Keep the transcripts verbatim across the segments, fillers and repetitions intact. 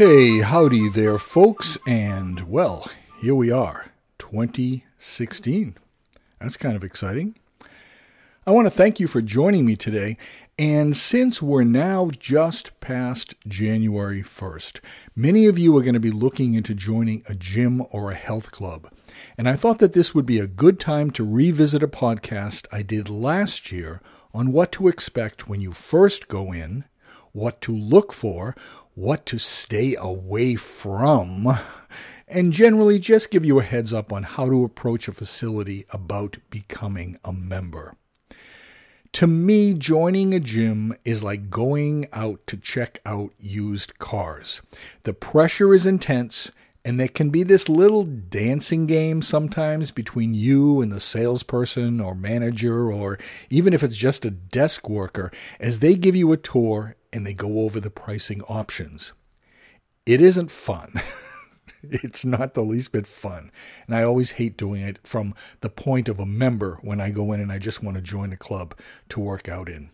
Hey, howdy there, folks, and, well, here we are, twenty sixteen. That's kind of exciting. I want to thank you for joining me today, and since we're now just past January first, many of you are going to be looking into joining a gym or a health club, and I thought that this would be a good time to revisit a podcast I did last year on what to expect when you first go in, what to look for, what to stay away from, and generally just give you a heads up on how to approach a facility about becoming a member. To me, joining a gym is like going out to check out used cars. The pressure is intense, and there can be this little dancing game sometimes between you and the salesperson or manager, or even if it's just a desk worker, as they give you a tour and they go over the pricing options. It isn't fun. It's not the least bit fun. And I always hate doing it from the point of a member when I go in and I just want to join a club to work out in.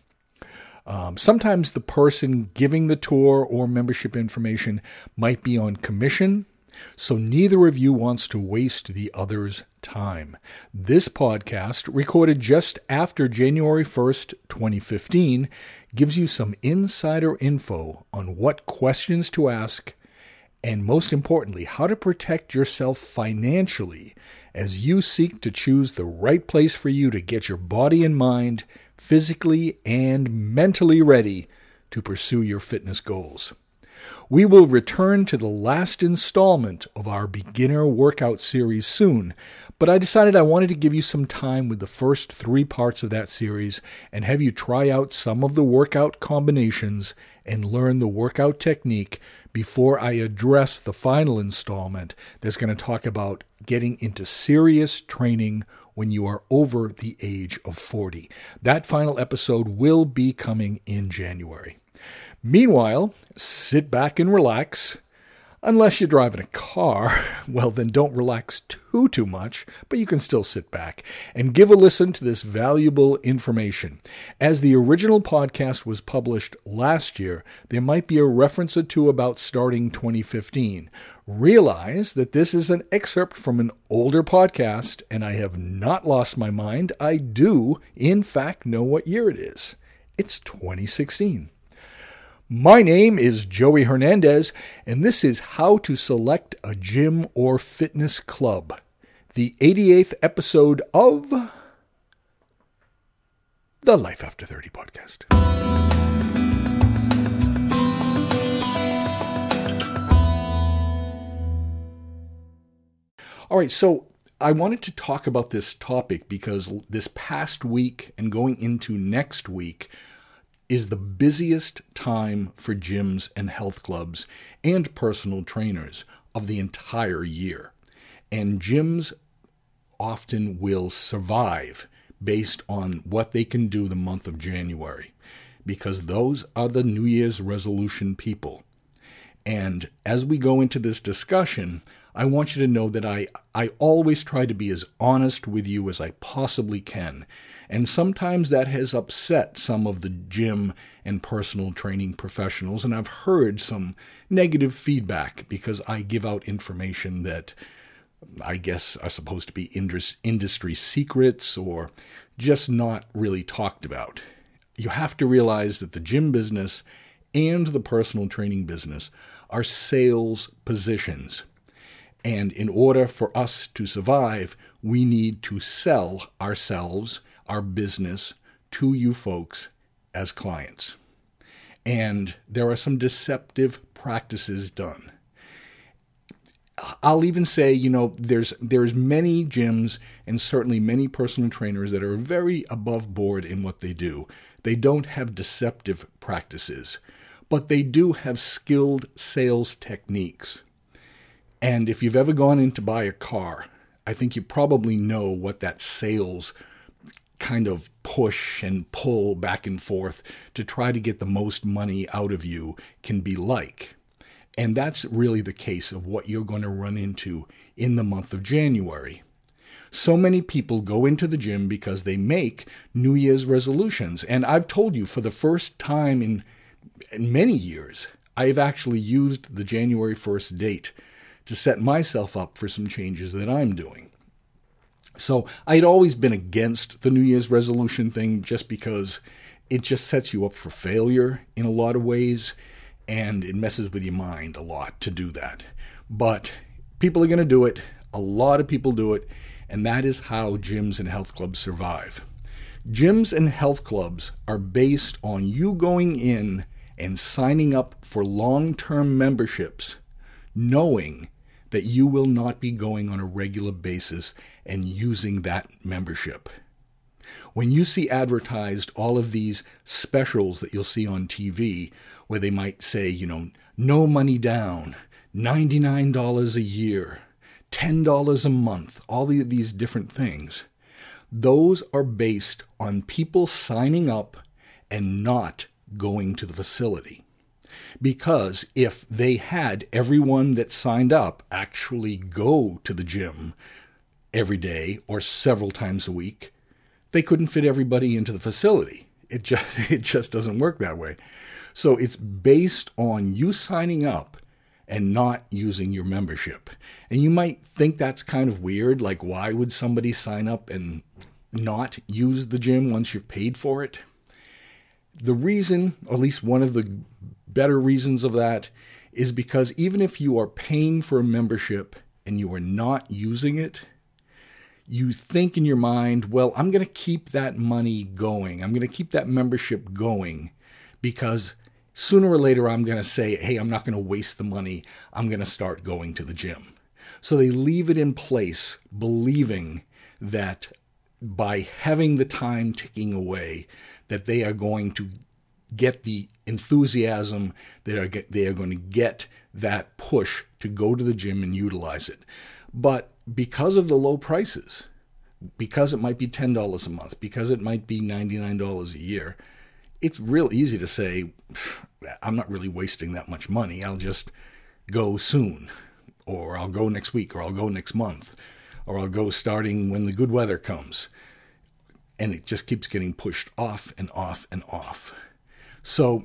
Um, sometimes the person giving the tour or membership information might be on commission, so neither of you wants to waste the other's time. This podcast, recorded just after January first, twenty fifteen, gives you some insider info on what questions to ask and, most importantly, how to protect yourself financially as you seek to choose the right place for you to get your body and mind physically and mentally ready to pursue your fitness goals. We will return to the last installment of our beginner workout series soon, but I decided I wanted to give you some time with the first three parts of that series and have you try out some of the workout combinations and learn the workout technique before I address the final installment that's going to talk about getting into serious training when you are over the age of forty. That final episode will be coming in January. Meanwhile, sit back and relax. Unless you're driving a car, well, then don't relax too, too much, but you can still sit back and give a listen to this valuable information. As the original podcast was published last year, there might be a reference or two about starting twenty fifteen. Realize that this is an excerpt from an older podcast, and I have not lost my mind. I do, in fact, know what year it is. It's twenty sixteen. My name is Joey Hernandez, and this is How to Select a Gym or Fitness Club, the eighty-eighth episode of the Life After thirty podcast. All right, so I wanted to talk about this topic because this past week and going into next week is the busiest time for gyms and health clubs and personal trainers of the entire year. And gyms often will survive based on what they can do the month of January, because those are the New Year's resolution people. And as we go into this discussion, I want you to know that I, I always try to be as honest with you as I possibly can. And sometimes that has upset some of the gym and personal training professionals, and I've heard some negative feedback because I give out information that I guess are supposed to be industry secrets or just not really talked about. You have to realize that the gym business and the personal training business are sales positions. And in order for us to survive, we need to sell ourselves, our business, to you folks as clients. And there are some deceptive practices done. I'll even say, you know, there's there's many gyms and certainly many personal trainers that are very above board in what they do. They don't have deceptive practices, but they do have skilled sales techniques. And if you've ever gone in to buy a car, I think you probably know what that sales kind of push and pull back and forth to try to get the most money out of you can be like. And that's really the case of what you're going to run into in the month of January. So many people go into the gym because they make New Year's resolutions. And I've told you for the first time in, in many years, I've actually used the January first date to set myself up for some changes that I'm doing. So I'd always been against the New Year's resolution thing just because it just sets you up for failure in a lot of ways, and it messes with your mind a lot to do that. But people are going to do it. A lot of people do it, and that is how gyms and health clubs survive. Gyms and health clubs are based on you going in and signing up for long-term memberships, knowing that you will not be going on a regular basis and using that membership. When you see advertised all of these specials that you'll see on T V, where they might say, you know, no money down, ninety-nine dollars a year, ten dollars a month, all of these different things, those are based on people signing up and not going to the facility. Because if they had everyone that signed up actually go to the gym every day or several times a week, they couldn't fit everybody into the facility. It just it just doesn't work that way. So it's based on you signing up and not using your membership. And you might think that's kind of weird, like why would somebody sign up and not use the gym once you've paid for it? The reason, or at least one of the better reasons of that, is because even if you are paying for a membership and you are not using it, you think in your mind, well, I'm going to keep that money going. I'm going to keep that membership going because sooner or later I'm going to say, hey, I'm not going to waste the money. I'm going to start going to the gym. So they leave it in place, believing that by having the time ticking away, that they are going to get the enthusiasm, that are get, they are going to get that push to go to the gym and utilize it. But because of the low prices, because it might be ten dollars a month, because it might be ninety-nine dollars a year, it's real easy to say, I'm not really wasting that much money. I'll just go soon, or I'll go next week, or I'll go next month, or I'll go starting when the good weather comes. And it just keeps getting pushed off and off and off. So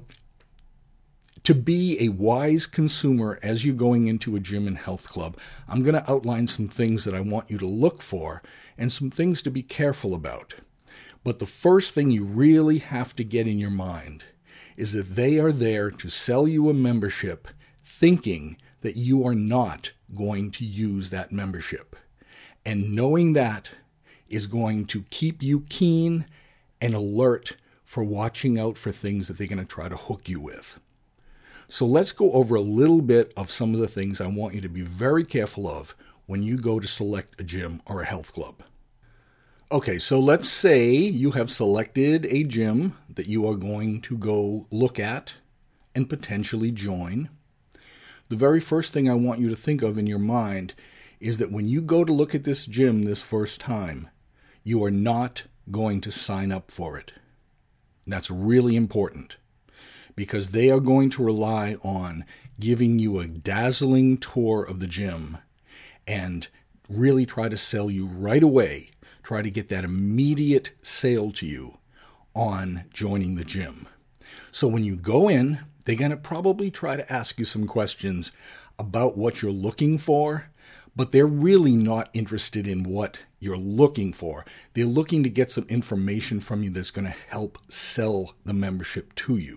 to be a wise consumer as you're going into a gym and health club, I'm going to outline some things that I want you to look for and some things to be careful about. But the first thing you really have to get in your mind is that they are there to sell you a membership thinking that you are not going to use that membership. And knowing that is going to keep you keen and alert for watching out for things that they're going to try to hook you with. So let's go over a little bit of some of the things I want you to be very careful of when you go to select a gym or a health club. Okay, so let's say you have selected a gym that you are going to go look at and potentially join. The very first thing I want you to think of in your mind is that when you go to look at this gym this first time, you are not going to sign up for it. That's really important because they are going to rely on giving you a dazzling tour of the gym and really try to sell you right away, try to get that immediate sale to you on joining the gym. So when you go in, they're going to probably try to ask you some questions about what you're looking for, but they're really not interested in what you're looking for. They're looking to get some information from you that's going to help sell the membership to you.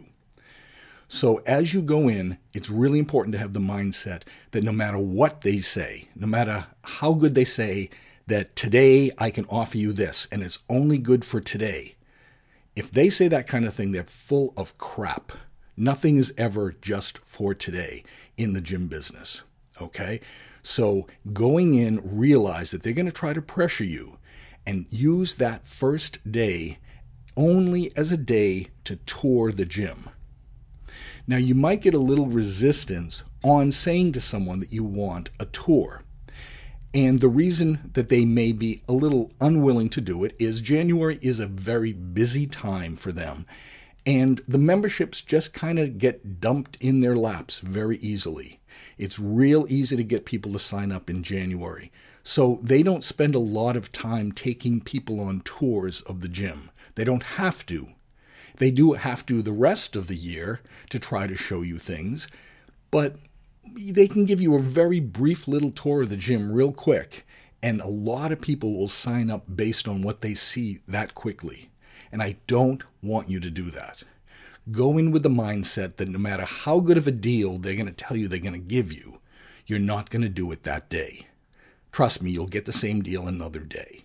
So as you go in, it's really important to have the mindset that no matter what they say, no matter how good they say that today I can offer you this and it's only good for today, if they say that kind of thing, they're full of crap. Nothing is ever just for today in the gym business, okay? So going in, realize that they're going to try to pressure you and use that first day only as a day to tour the gym. Now, you might get a little resistance on saying to someone that you want a tour. And the reason that they may be a little unwilling to do it is January is a very busy time for them. And the memberships just kind of get dumped in their laps very easily. It's real easy to get people to sign up in January. So they don't spend a lot of time taking people on tours of the gym. They don't have to. They do have to the rest of the year to try to show you things, but they can give you a very brief little tour of the gym real quick, and a lot of people will sign up based on what they see that quickly. And I don't want you to do that. Go in with the mindset that no matter how good of a deal they're going to tell you they're going to give you, you're not going to do it that day. Trust me, you'll get the same deal another day.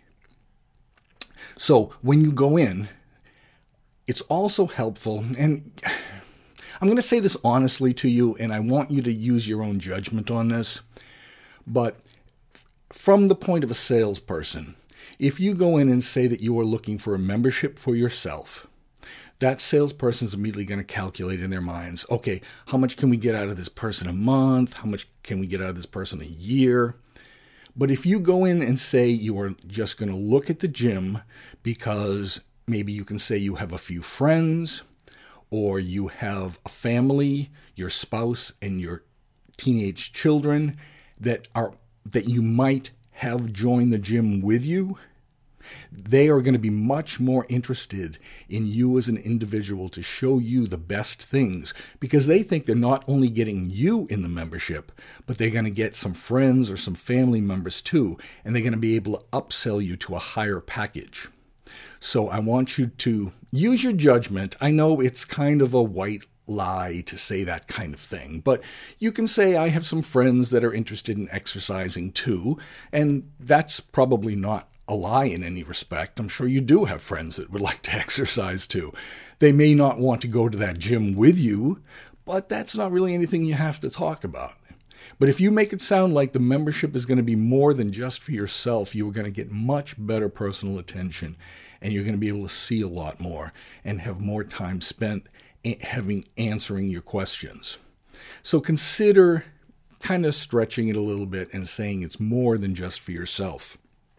So when you go in, it's also helpful, and I'm going to say this honestly to you, and I want you to use your own judgment on this, but from the point of a salesperson, if you go in and say that you are looking for a membership for yourself, that salesperson is immediately going to calculate in their minds, okay, how much can we get out of this person a month? How much can we get out of this person a year? But if you go in and say you are just going to look at the gym because maybe you can say you have a few friends, or you have a family, your spouse and your teenage children that are that you might have join the gym with you, they are going to be much more interested in you as an individual to show you the best things, because they think they're not only getting you in the membership, but they're going to get some friends or some family members too, and they're going to be able to upsell you to a higher package. So I want you to use your judgment. I know it's kind of a white lie to say that kind of thing, but you can say, I have some friends that are interested in exercising too, and that's probably not a lie in any respect. I'm sure you do have friends that would like to exercise too. They may not want to go to that gym with you, but that's not really anything you have to talk about. But if you make it sound like the membership is going to be more than just for yourself, you are going to get much better personal attention, and you're going to be able to see a lot more and have more time spent having answering your questions. So consider kind of stretching it a little bit and saying it's more than just for yourself.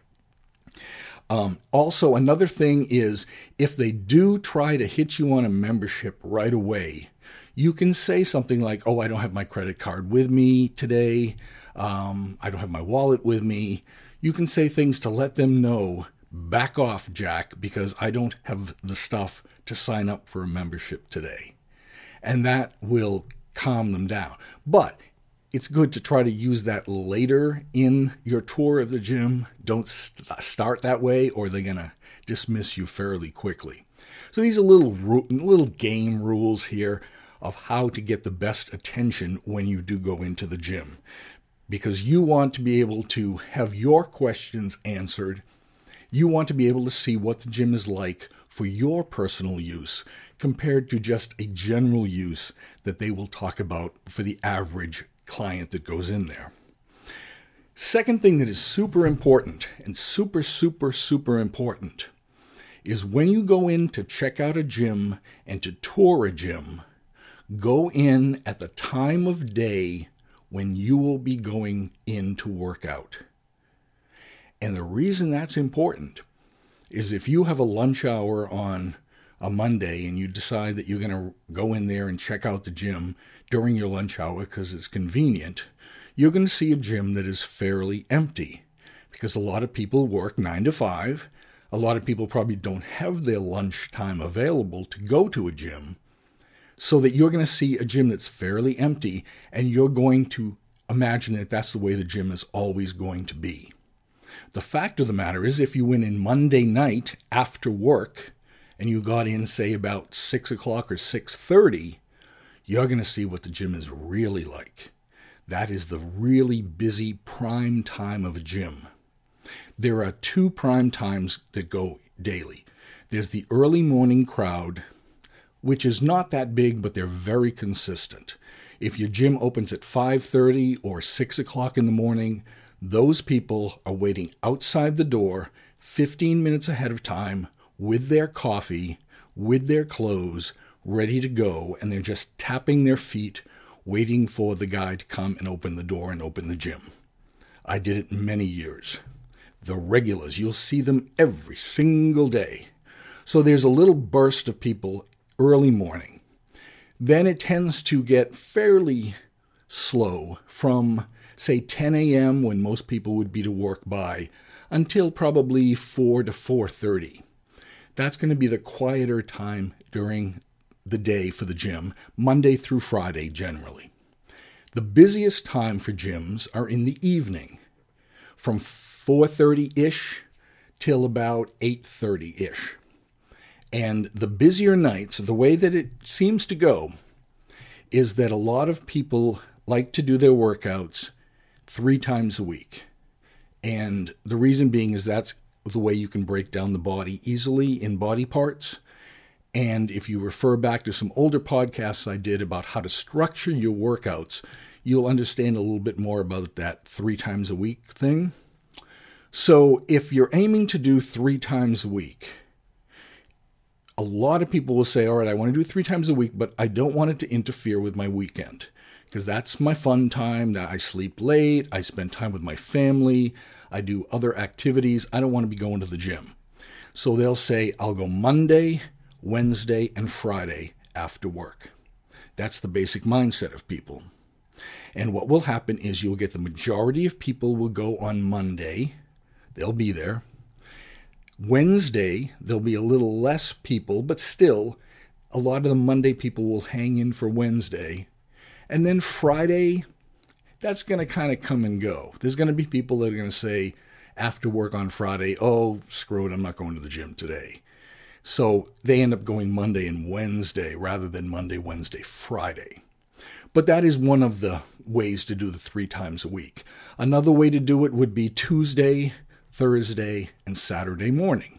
Um, also, another thing is, if they do try to hit you on a membership right away, you can say something like, oh, I don't have my credit card with me today. Um, I don't have my wallet with me. You can say things to let them know, back off, Jack, because I don't have the stuff to sign up for a membership today. And that will calm them down. But it's good to try to use that later in your tour of the gym. Don't st- start that way, or they're going to dismiss you fairly quickly. So these are little ru- little game rules here of how to get the best attention when you do go into the gym, because you want to be able to have your questions answered. You want to be able to see what the gym is like for your personal use compared to just a general use that they will talk about for the average client that goes in there. Second thing that is super important, and super, super, super important, is when you go in to check out a gym and to tour a gym, go in at the time of day when you will be going in to work out. And the reason that's important is if you have a lunch hour on a Monday and you decide that you're going to go in there and check out the gym during your lunch hour because it's convenient, you're going to see a gym that is fairly empty, because a lot of people work nine to five. A lot of people probably don't have their lunch time available to go to a gym, so that you're going to see a gym that's fairly empty, and you're going to imagine that that's the way the gym is always going to be. The fact of the matter is, if you went in Monday night after work and you got in, say, about six o'clock or six thirty, you're going to see what the gym is really like. That is the really busy prime time of a gym. There are two prime times that go daily. There's the early morning crowd, which is not that big, but they're very consistent. If your gym opens at five thirty or six o'clock in the morning, those people are waiting outside the door fifteen minutes ahead of time with their coffee, with their clothes, ready to go, and they're just tapping their feet, waiting for the guy to come and open the door and open the gym. I did it many years. The regulars, you'll see them every single day. So there's a little burst of people early morning. Then it tends to get fairly slow from, say, ten a.m. when most people would be to work by, until probably four to four thirty. That's going to be the quieter time during the day for the gym, Monday through Friday generally. The busiest time for gyms are in the evening, from four thirty-ish till about eight thirty-ish. And the busier nights, the way that it seems to go, is that a lot of people like to do their workouts three times a week. And the reason being is that's the way you can break down the body easily in body parts. And if you refer back to some older podcasts I did about how to structure your workouts, you'll understand a little bit more about that three times a week thing. So if you're aiming to do three times a week, a lot of people will say, all right, I want to do three times a week, but I don't want it to interfere with my weekend because that's my fun time. That I sleep late, I spend time with my family, I do other activities. I don't want to be going to the gym. So they'll say, I'll go Monday, Wednesday, and Friday after work. That's the basic mindset of people. And what will happen is you'll get the majority of people will go on Monday. They'll be there. Wednesday, there'll be a little less people, but still, a lot of the Monday people will hang in for Wednesday. And then Friday, that's going to kind of come and go. There's going to be people that are going to say after work on Friday, oh, screw it, I'm not going to the gym today. So they end up going Monday and Wednesday rather than Monday, Wednesday, Friday. But that is one of the ways to do the three times a week. Another way to do it would be Tuesday, Thursday, and Saturday morning.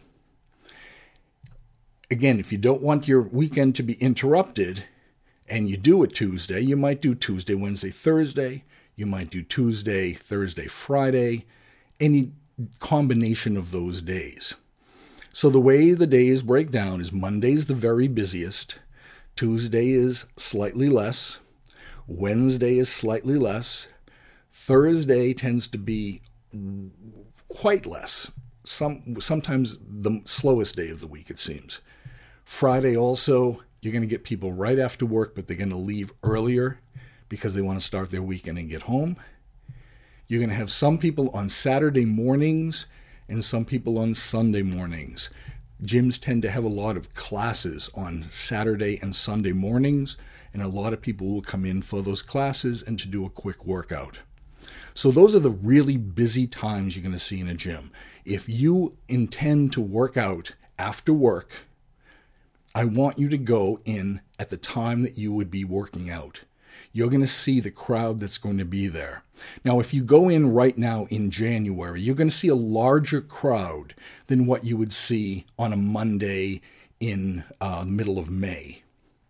Again, if you don't want your weekend to be interrupted and you do it Tuesday, you might do Tuesday, Wednesday, Thursday. You might do Tuesday, Thursday, Friday, any combination of those days. So the way the days break down is Monday's the very busiest, Tuesday is slightly less, Wednesday is slightly less, Thursday tends to be quite less. Some sometimes the slowest day of the week, it seems. Friday also, you're going to get people right after work, but they're going to leave earlier because they want to start their weekend and get home. You're going to have some people on Saturday mornings and some people on Sunday mornings. Gyms tend to have a lot of classes on Saturday and Sunday mornings, and a lot of people will come in for those classes and to do a quick workout. So those are the really busy times you're going to see in a gym. If you intend to work out after work, I want you to go in at the time that you would be working out. You're going to see the crowd that's going to be there. Now, if you go in right now in January, you're going to see a larger crowd than what you would see on a Monday in uh, the middle of May.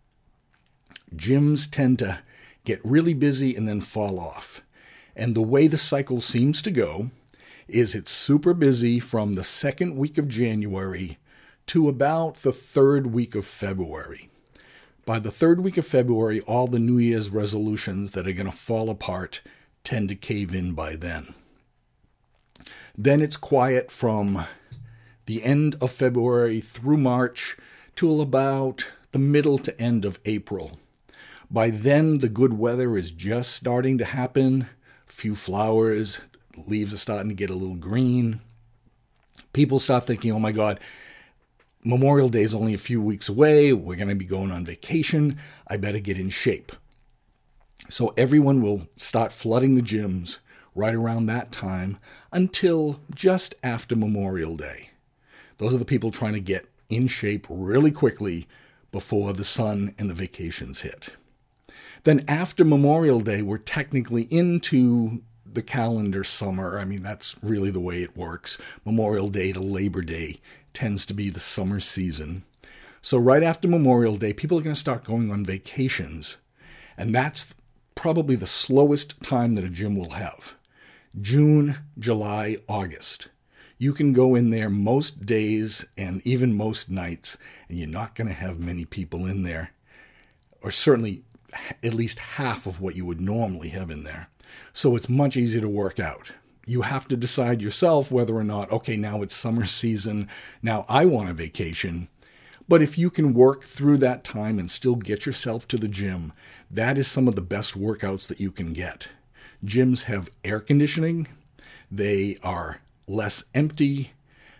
Gyms tend to get really busy and then fall off. And the way the cycle seems to go is it's super busy from the second week of January to about the third week of February. By the third week of February, all the New Year's resolutions that are going to fall apart tend to cave in by then. Then it's quiet from the end of February through March till about the middle to end of April. By then, the good weather is just starting to happen. Few flowers, leaves are starting to get a little green. People start thinking, oh my God, Memorial Day is only a few weeks away. We're going to be going on vacation. I better get in shape. So everyone will start flooding the gyms right around that time until just after Memorial Day. Those are the people trying to get in shape really quickly before the sun and the vacations hit. Then after Memorial Day, we're technically into the calendar summer. I mean, that's really the way it works. Memorial Day to Labor Day tends to be the summer season. So right after Memorial Day, people are going to start going on vacations. And that's probably the slowest time that a gym will have. June, July, August. You can go in there most days and even most nights, and you're not going to have many people in there. Or certainly at least half of what you would normally have in there. So it's much easier to work out. You have to decide yourself whether or not, okay, now it's summer season, now I want a vacation. But if you can work through that time and still get yourself to the gym, that is some of the best workouts that you can get. Gyms have air conditioning. They are less empty.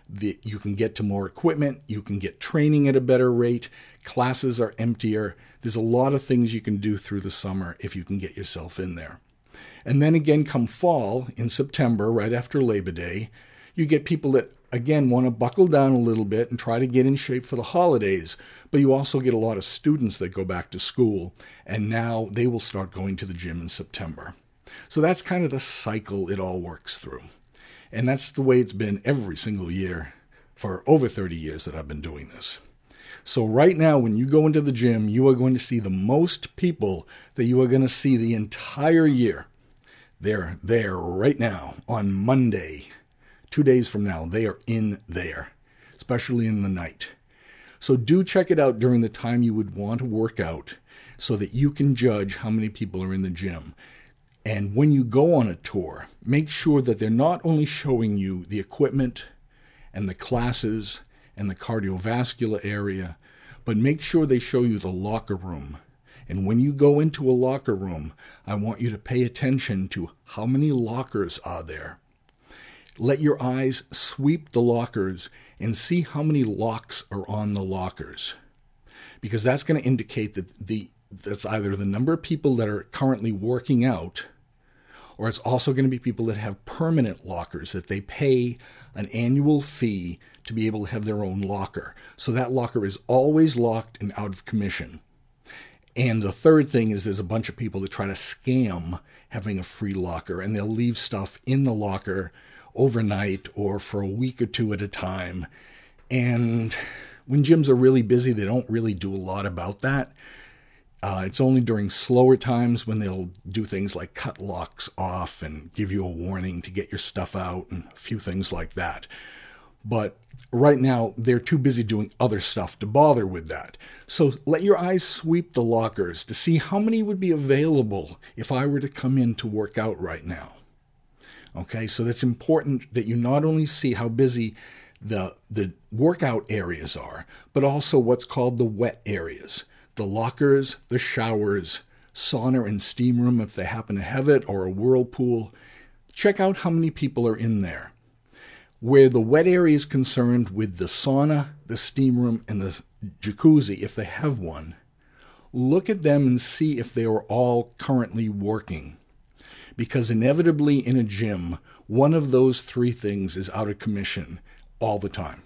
The, you can get to more equipment. You can get training at a better rate. Classes are emptier. There's a lot of things you can do through the summer if you can get yourself in there. And then again, come fall, in September, right after Labor Day, you get people that, again, want to buckle down a little bit and try to get in shape for the holidays. But you also get a lot of students that go back to school, and now they will start going to the gym in September. So that's kind of the cycle it all works through. And that's the way it's been every single year for over thirty years that I've been doing this. So right now, when you go into the gym, you are going to see the most people that you are going to see the entire year. They're there right now on Monday. Two days from now, they are in there, especially in the night. So do check it out during the time you would want to work out so that you can judge how many people are in the gym. And when you go on a tour, make sure that they're not only showing you the equipment and the classes and the cardiovascular area, but make sure they show you the locker room. And when you go into a locker room, I want you to pay attention to how many lockers are there. Let your eyes sweep the lockers and see how many locks are on the lockers, because that's going to indicate that the that's either the number of people that are currently working out, or it's also going to be people that have permanent lockers, that they pay an annual fee to be able to have their own locker. So that locker is always locked and out of commission. And the third thing is there's a bunch of people that try to scam having a free locker, and they'll leave stuff in the locker overnight or for a week or two at a time. And when gyms are really busy, they don't really do a lot about that. Uh, it's only during slower times when they'll do things like cut locks off and give you a warning to get your stuff out and a few things like that. But right now, they're too busy doing other stuff to bother with that. So let your eyes sweep the lockers to see how many would be available if I were to come in to work out right now. Okay, so that's important that you not only see how busy the, the workout areas are, but also what's called the wet areas. The lockers, the showers, sauna and steam room if they happen to have it, or a whirlpool. Check out how many people are in there. Where the wet area is concerned with the sauna, the steam room, and the jacuzzi, if they have one, look at them and see if they are all currently working. Because inevitably in a gym, one of those three things is out of commission all the time.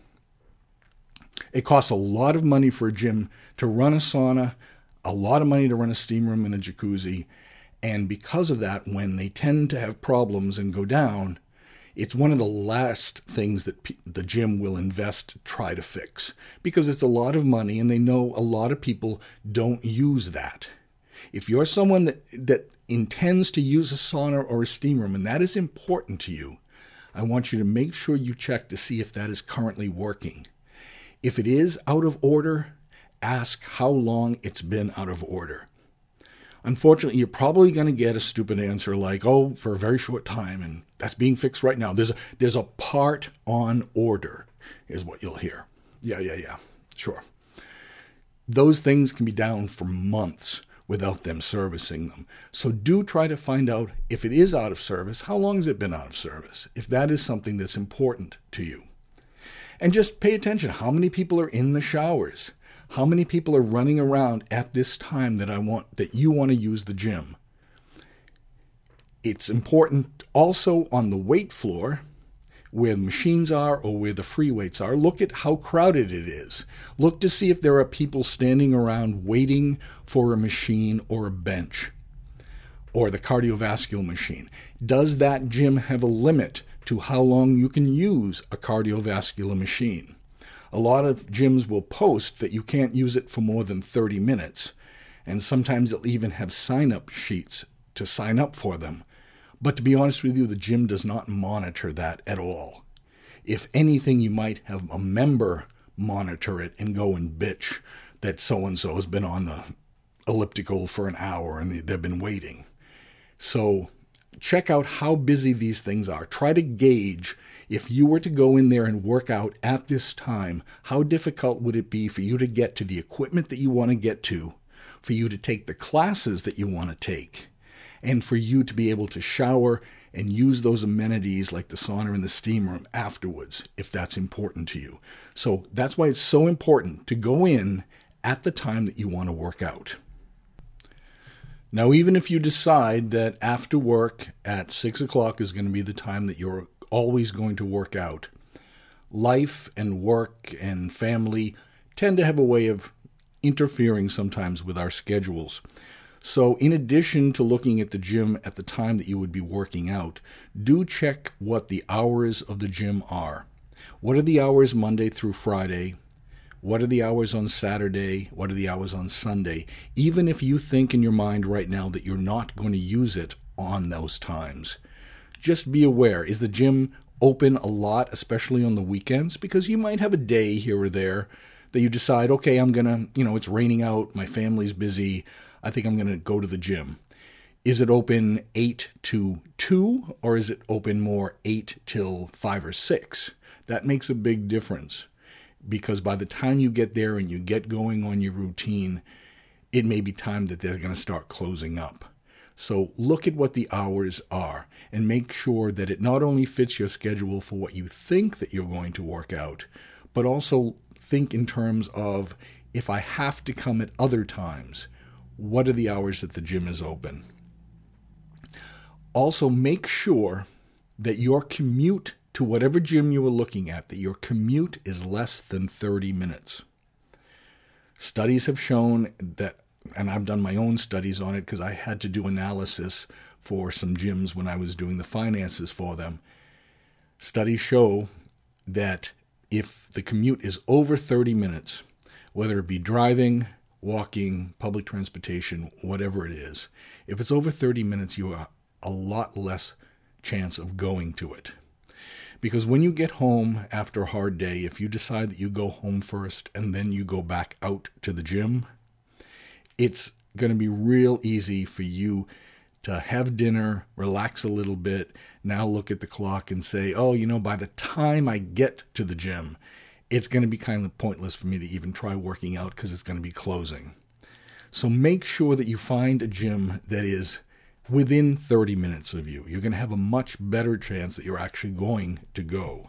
It costs a lot of money for a gym to run a sauna, a lot of money to run a steam room and a jacuzzi, and because of that, when they tend to have problems and go down, it's one of the last things that pe- the gym will invest to try to fix, because it's a lot of money and they know a lot of people don't use that. If you're someone that, that intends to use a sauna or a steam room, and that is important to you, I want you to make sure you check to see if that is currently working. If it is out of order, ask how long it's been out of order. Unfortunately, you're probably going to get a stupid answer like, oh, for a very short time, and that's being fixed right now. There's a, there's a part on order, is what you'll hear. Yeah, yeah, yeah, sure. Those things can be down for months without them servicing them. So do try to find out if it is out of service, how long has it been out of service, if that is something that's important to you. And just pay attention. How many people are in the showers? How many people are running around at this time that I want that you want to use the gym? It's important also on the weight floor, where the machines are or where the free weights are. Look at how crowded it is. Look to see if there are people standing around waiting for a machine or a bench or the cardiovascular machine. Does that gym have a limit to how long you can use a cardiovascular machine? A lot of gyms will post that you can't use it for more than thirty minutes, and sometimes they'll even have sign-up sheets to sign up for them. But to be honest with you, the gym does not monitor that at all. If anything, you might have a member monitor it and go and bitch that so-and-so has been on the elliptical for an hour and they've been waiting. So check out how busy these things are. Try to gauge, if you were to go in there and work out at this time, how difficult would it be for you to get to the equipment that you want to get to, for you to take the classes that you want to take, and for you to be able to shower and use those amenities like the sauna and the steam room afterwards if that's important to you. So that's why it's so important to go in at the time that you want to work out. Now, even if you decide that after work at six o'clock is going to be the time that you're always going to work out, life and work and family tend to have a way of interfering sometimes with our schedules. So in addition to looking at the gym at the time that you would be working out, do check what the hours of the gym are. What are the hours Monday through Friday? What are the hours on Saturday? What are the hours on Sunday? Even if you think in your mind right now that you're not going to use it on those times, just be aware, is the gym open a lot, especially on the weekends? Because you might have a day here or there that you decide, okay, I'm going to, you know, it's raining out, my family's busy, I think I'm going to go to the gym. Is it open eight to two, or is it open more eight till five or six? That makes a big difference, because by the time you get there and you get going on your routine, it may be time that they're going to start closing up. So look at what the hours are and make sure that it not only fits your schedule for what you think that you're going to work out, but also think in terms of, if I have to come at other times, what are the hours that the gym is open? Also, make sure that your commute to whatever gym you are looking at, that your commute is less than thirty minutes. Studies have shown that, and I've done my own studies on it because I had to do analysis for some gyms when I was doing the finances for them. Studies show that if the commute is over thirty minutes, whether it be driving, walking, public transportation, whatever it is, if it's over thirty minutes, you have a lot less chance of going to it. Because when you get home after a hard day, if you decide that you go home first and then you go back out to the gym, it's going to be real easy for you to have dinner, relax a little bit, now look at the clock and say, oh, you know, by the time I get to the gym, it's going to be kind of pointless for me to even try working out because it's going to be closing. So make sure that you find a gym that is within thirty minutes of you. You're going to have a much better chance that you're actually going to go.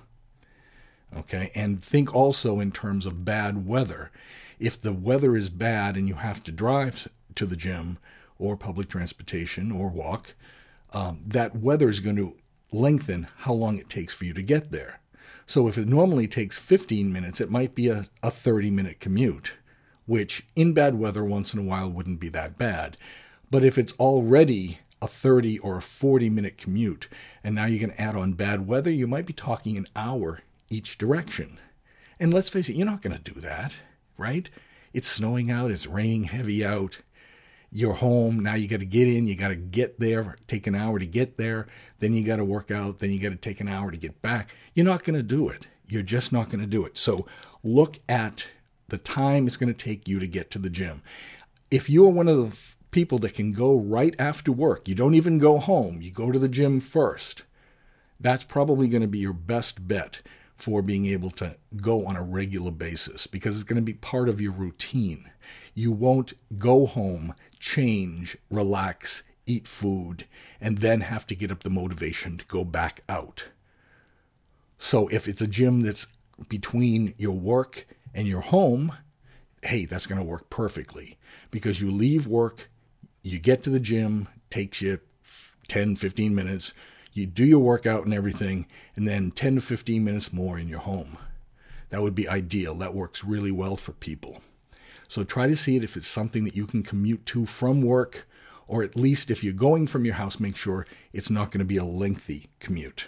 Okay, and think also in terms of bad weather. If the weather is bad and you have to drive to the gym or public transportation or walk, um, that weather is going to lengthen how long it takes for you to get there. So if it normally takes fifteen minutes, it might be a, a thirty-minute commute, which in bad weather once in a while wouldn't be that bad. But if it's already a thirty or a forty-minute commute, and now you're going to add on bad weather, you might be talking an hour each direction. And let's face it, you're not going to do that, right? It's snowing out, it's raining heavy out. You're home, now you got to get in, you got to get there, take an hour to get there, then you got to work out, then you got to take an hour to get back. You're not going to do it. You're just not going to do it. So look at the time it's going to take you to get to the gym. If you're one of the people that can go right after work, you don't even go home, you go to the gym first, that's probably going to be your best bet for being able to go on a regular basis, because it's going to be part of your routine. You won't go home, change, relax, eat food, and then have to get up the motivation to go back out. So if it's a gym that's between your work and your home, hey, that's going to work perfectly, because you leave work, you get to the gym, takes you ten, fifteen minutes, you do your workout and everything, and then ten to fifteen minutes more in your home. That would be ideal. That works really well for people. So try to see it if it's something that you can commute to from work, or at least if you're going from your house, make sure it's not going to be a lengthy commute.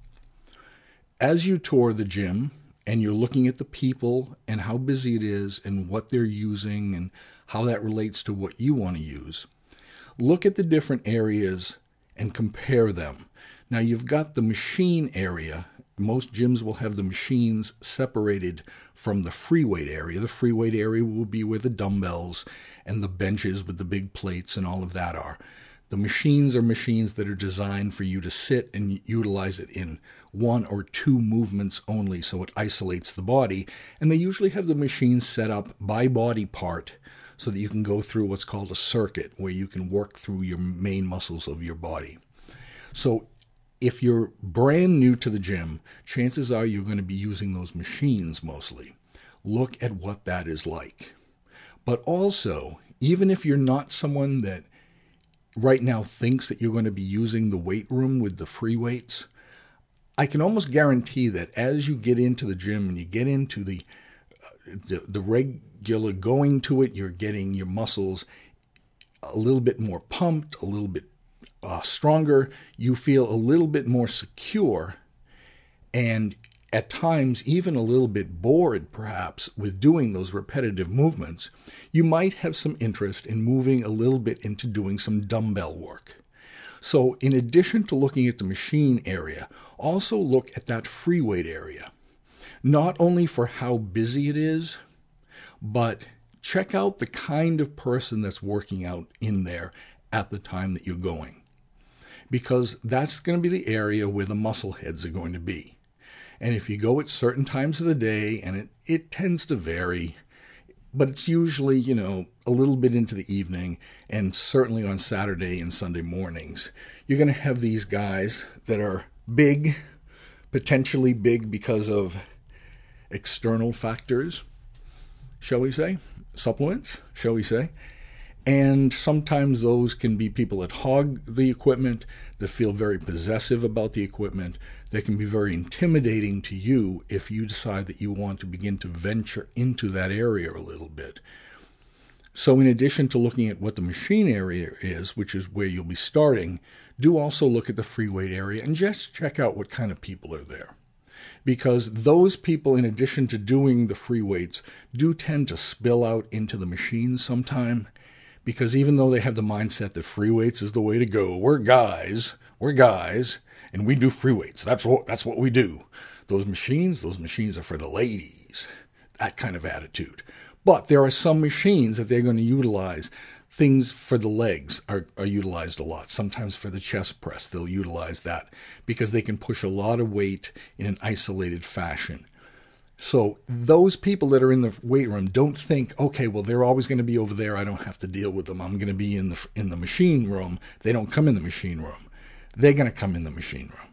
As you tour the gym and you're looking at the people and how busy it is and what they're using and how that relates to what you want to use, look at the different areas and compare them. Now, you've got the machine area. Most gyms will have the machines separated from the free weight area. The free weight area will be where the dumbbells and the benches with the big plates and all of that are. The machines are machines that are designed for you to sit and utilize it in one or two movements only, so it isolates the body. And they usually have the machines set up by body part so that you can go through what's called a circuit, where you can work through your main muscles of your body. So if you're brand new to the gym, chances are you're going to be using those machines mostly. Look at what that is like. But also, even if you're not someone that right now thinks that you're going to be using the weight room with the free weights, I can almost guarantee that as you get into the gym and you get into the uh, the, the regular going to it, you're getting your muscles a little bit more pumped, a little bit uh, stronger. You feel a little bit more secure, and at times even a little bit bored perhaps with doing those repetitive movements. You might have some interest in moving a little bit into doing some dumbbell work. So in addition to looking at the machine area, also look at that free weight area. Not only for how busy it is, but check out the kind of person that's working out in there at the time that you're going. Because that's going to be the area where the muscle heads are going to be. And if you go at certain times of the day, and it, it tends to vary, but it's usually, you know, a little bit into the evening, and certainly on Saturday and Sunday mornings, you're going to have these guys that are big, potentially big because of external factors, shall we say, supplements, shall we say. And sometimes those can be people that hog the equipment, that feel very possessive about the equipment, that can be very intimidating to you if you decide that you want to begin to venture into that area a little bit. So in addition to looking at what the machine area is, which is where you'll be starting, do also look at the free weight area and just check out what kind of people are there. Because those people, in addition to doing the free weights, do tend to spill out into the machines sometime. Because even though they have the mindset that free weights is the way to go, we're guys, we're guys, and we do free weights. That's what, that's what we do. Those machines, those machines are for the ladies. That kind of attitude. But there are some machines that they're going to utilize. Things for the legs are, are utilized a lot. Sometimes for the chest press, they'll utilize that because they can push a lot of weight in an isolated fashion. So those people that are in the weight room don't think, okay, well, they're always going to be over there. I don't have to deal with them. I'm going to be in the in the machine room. They don't come in the machine room. They're going to come in the machine room.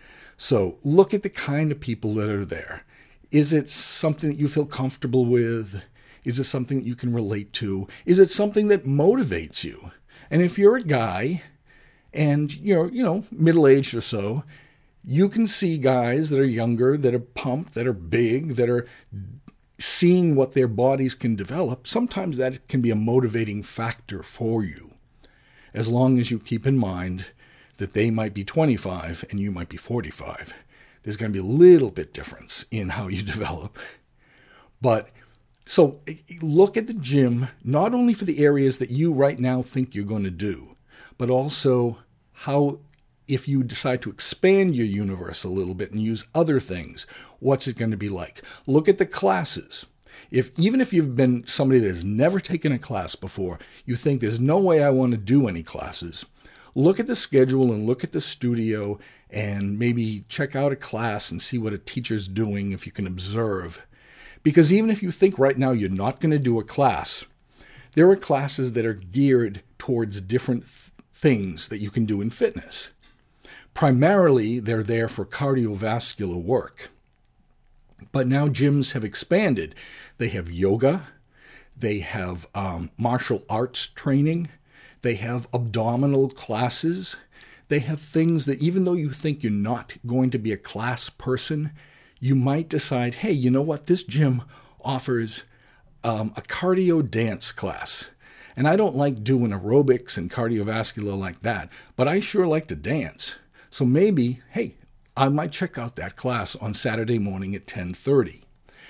So look at the kind of people that are there. Is it something that you feel comfortable with? Is it something that you can relate to? Is it something that motivates you? And if you're a guy and you're, you know, middle-aged or so, you can see guys that are younger, that are pumped, that are big, that are seeing what their bodies can develop. Sometimes that can be a motivating factor for you, as long as you keep in mind that they might be twenty-five and you might be forty-five. There's going to be a little bit difference in how you develop. But so look at the gym, not only for the areas that you right now think you're going to do, but also how, if you decide to expand your universe a little bit and use other things, what's it going to be like? Look at the classes. If even if you've been somebody that has never taken a class before, you think there's no way I want to do any classes, look at the schedule and look at the studio and maybe check out a class and see what a teacher's doing if you can observe. Because even if you think right now you're not going to do a class, there are classes that are geared towards different th- things that you can do in fitness. Primarily, they're there for cardiovascular work. But now gyms have expanded. They have yoga. They have um, martial arts training. They have abdominal classes. They have things that even though you think you're not going to be a class person, you might decide, hey, you know what? This gym offers um, a cardio dance class. And I don't like doing aerobics and cardiovascular like that, but I sure like to dance. So maybe, hey, I might check out that class on Saturday morning at ten thirty.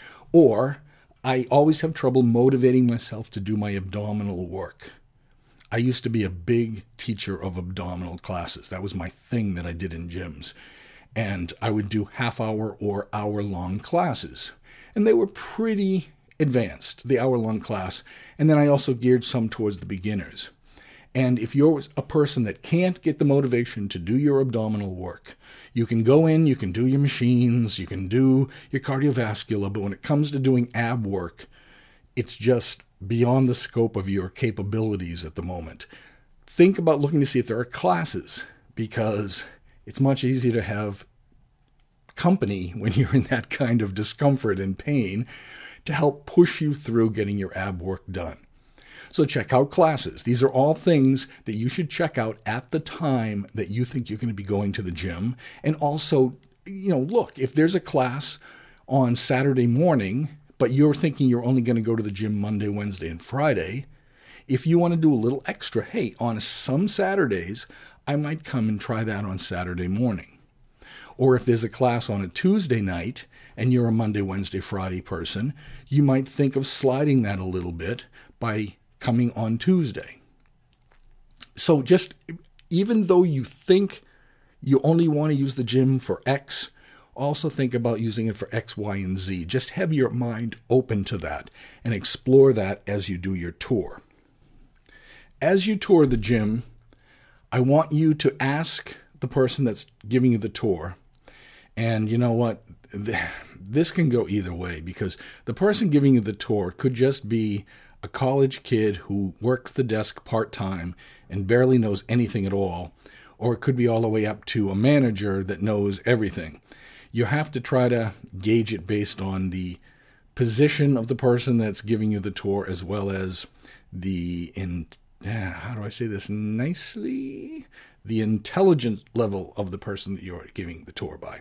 Or I always have trouble motivating myself to do my abdominal work. I used to be a big teacher of abdominal classes. That was my thing that I did in gyms. And I would do half-hour or hour-long classes. And they were pretty advanced, the hour-long class. And then I also geared some towards the beginners. And if you're a person that can't get the motivation to do your abdominal work, you can go in, you can do your machines, you can do your cardiovascular, but when it comes to doing ab work, it's just beyond the scope of your capabilities at the moment. Think about looking to see if there are classes, because It's much easier to have company when you're in that kind of discomfort and pain to help push you through getting your ab work done. So check out classes. These are all things that you should check out at the time that you think you're going to be going to the gym. And also, you know, look, if there's a class on Saturday morning, but you're thinking you're only going to go to the gym Monday, Wednesday, and Friday, if you want to do a little extra, hey, on some Saturdays, I might come and try that on Saturday morning. Or if there's a class on a Tuesday night and you're a Monday, Wednesday, Friday person, you might think of sliding that a little bit by coming on Tuesday. So just, even though you think you only want to use the gym for X, also think about using it for X, Y, and Z. Just have your mind open to that and explore that as you do your tour. As you tour the gym, I want you to ask the person that's giving you the tour, and you know what? This can go either way, because the person giving you the tour could just be a college kid who works the desk part-time and barely knows anything at all, or it could be all the way up to a manager that knows everything. You have to try to gauge it based on the position of the person that's giving you the tour, as well as the, in, how do I say this nicely? The intelligence level of the person that you're giving the tour by.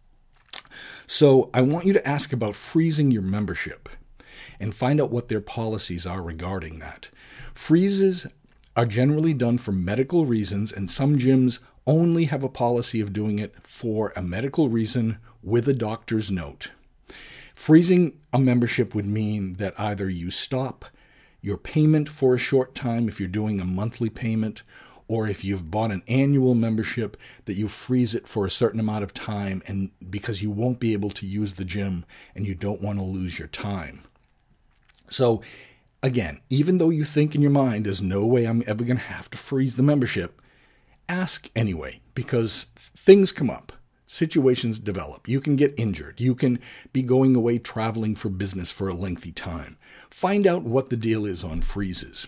So I want you to ask about freezing your membership and find out what their policies are regarding that. Freezes are generally done for medical reasons, and some gyms only have a policy of doing it for a medical reason with a doctor's note. Freezing a membership would mean that either you stop your payment for a short time if you're doing a monthly payment, or if you've bought an annual membership, that you freeze it for a certain amount of time, and because you won't be able to use the gym and you don't want to lose your time. So again, even though you think in your mind there's no way I'm ever going to have to freeze the membership, ask anyway, because things come up. Situations develop. You can get injured. You can be going away traveling for business for a lengthy time. Find out what the deal is on freezes.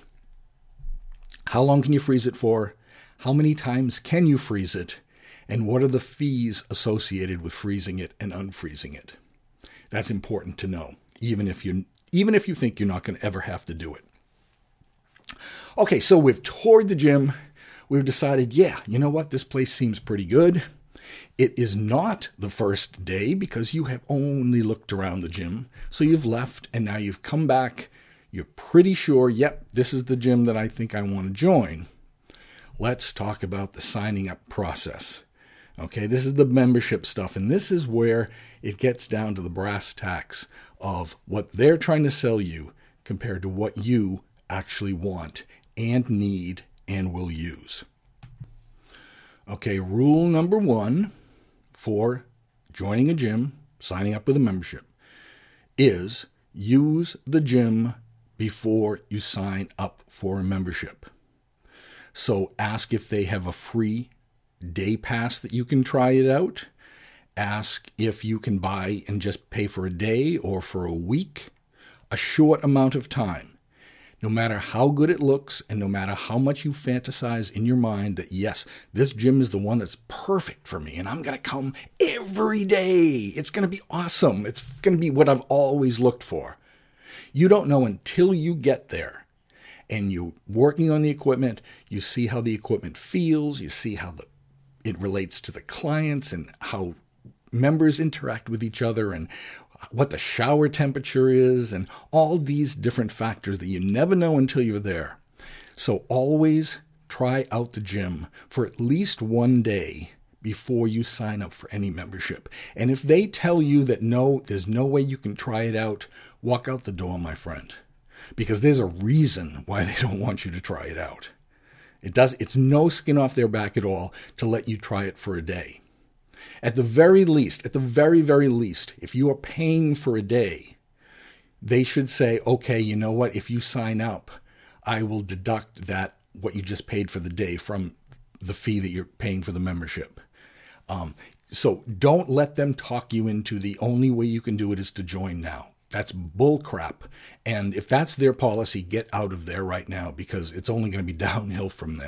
How long can you freeze it for? How many times can you freeze it? And what are the fees associated with freezing it and unfreezing it? That's important to know, even if you even if you think you're not going to ever have to do it. Okay, so we've toured the gym. We've decided, yeah, you know what? This place seems pretty good. It is not the first day because you have only looked around the gym. So you've left and now you've come back. You're pretty sure, yep, this is the gym that I think I want to join. Let's talk about the signing up process. Okay, this is the membership stuff, and this is where it gets down to the brass tacks of what they're trying to sell you compared to what you actually want and need and will use. Okay, rule number one for joining a gym, signing up with a membership, is use the gym before you sign up for a membership. So ask if they have a free day pass that you can try it out. Ask if you can buy and just pay for a day or for a week, a short amount of time. No matter how good it looks and no matter how much you fantasize in your mind that, yes, this gym is the one that's perfect for me and I'm going to come every day. It's going to be awesome. It's going to be what I've always looked for. You don't know until you get there and you're working on the equipment. You see how the equipment feels. You see how the, it relates to the clients and how members interact with each other and what the shower temperature is and all these different factors that you never know until you're there. So always try out the gym for at least one day before you sign up for any membership. And if they tell you that no, there's no way you can try it out, walk out the door, my friend, because there's a reason why they don't want you to try it out. It does. It's no skin off their back at all to let you try it for a day. At the very least, at the very, very least, if you are paying for a day, they should say, okay, you know what? If you sign up, I will deduct that, what you just paid for the day, from the fee that you're paying for the membership. Um, so don't let them talk you into the only way you can do it is to join now. That's bull crap. And if that's their policy, get out of there right now because it's only going to be downhill from there.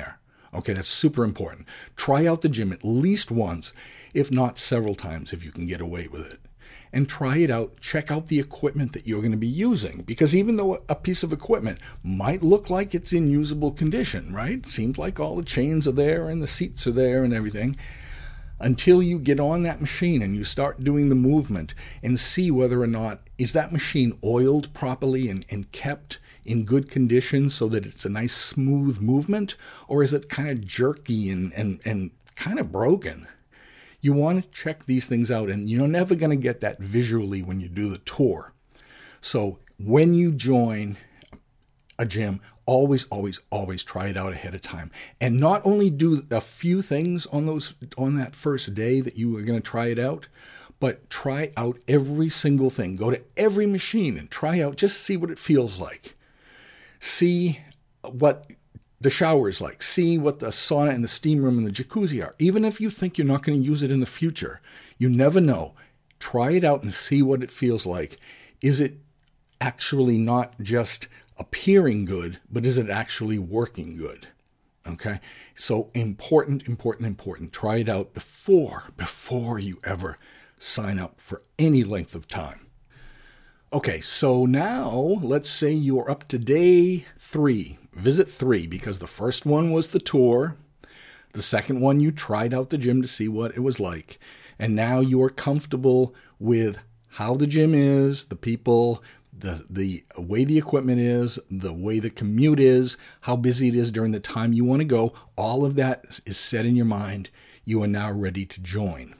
Okay, that's super important. Try out the gym at least once, if not several times if you can get away with it. And try it out. Check out the equipment that you're going to be using. Because even though a piece of equipment might look like it's in usable condition, right? Seems like all the chains are there and the seats are there and everything. Until you get on that machine and you start doing the movement and see whether or not is that machine oiled properly and, and kept in good condition so that it's a nice smooth movement, or is it kind of jerky and, and, and kind of broken? You want to check these things out, and you're never going to get that visually when you do the tour. So when you join a gym, always, always, always try it out ahead of time. And not only do a few things on those on that first day that you are going to try it out, but try out every single thing. Go to every machine and try out, just see what it feels like. See what the shower is like. See what the sauna and the steam room and the jacuzzi are. Even if you think you're not going to use it in the future, you never know. Try it out and see what it feels like. Is it actually not just appearing good, but is it actually working good? Okay? So important, important, important. Try it out before, before you ever sign up for any length of time. Okay, so now let's say you're up to day three, visit three, because the first one was the tour. The second one, you tried out the gym to see what it was like. And now you're comfortable with how the gym is, the people, the the way the equipment is, the way the commute is, how busy it is during the time you want to go. All of that is set in your mind. You are now ready to join.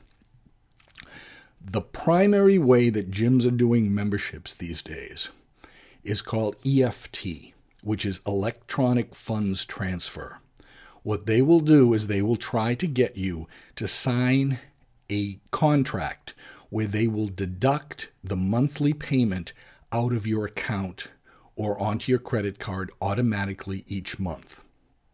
The primary way that gyms are doing memberships these days is called E F T, which is electronic funds transfer. What they will do is they will try to get you to sign a contract where they will deduct the monthly payment out of your account or onto your credit card automatically each month.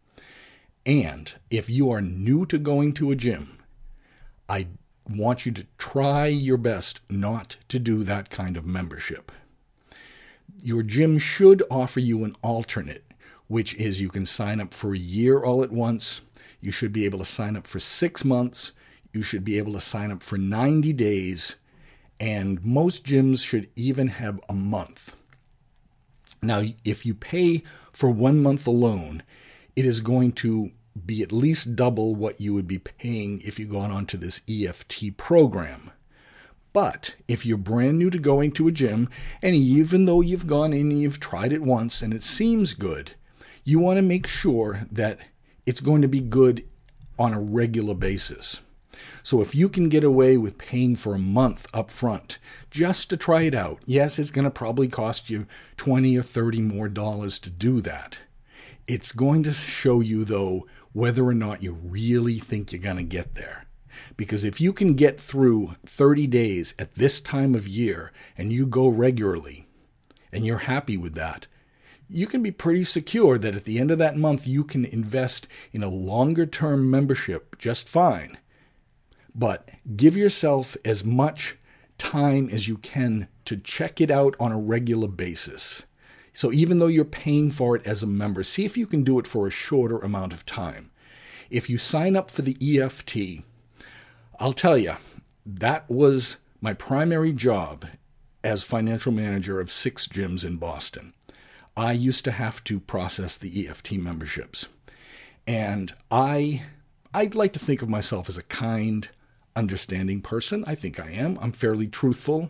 And if you are new to going to a gym, I want you to try your best not to do that kind of membership. Your gym should offer you an alternate, which is you can sign up for a year all at once. You should be able to sign up for six months. You should be able to sign up for ninety days. And most gyms should even have a month. Now, if you pay for one month alone, it is going to be at least double what you would be paying if you got onto this E F T program. But if you're brand new to going to a gym, and even though you've gone in and you've tried it once and it seems good, you want to make sure that it's going to be good on a regular basis. So if you can get away with paying for a month up front just to try it out, yes, it's going to probably cost you twenty or thirty more dollars to do that. It's going to show you, though, whether or not you really think you're going to get there. Because if you can get through thirty days at this time of year and you go regularly and you're happy with that, you can be pretty secure that at the end of that month you can invest in a longer-term membership just fine. But give yourself as much time as you can to check it out on a regular basis. So even though you're paying for it as a member, see if you can do it for a shorter amount of time. If you sign up for the E F T, I'll tell you, that was my primary job as financial manager of six gyms in Boston. I used to have to process the E F T memberships. And I, I'd like to think of myself as a kind, understanding person. I think I am. I'm fairly truthful.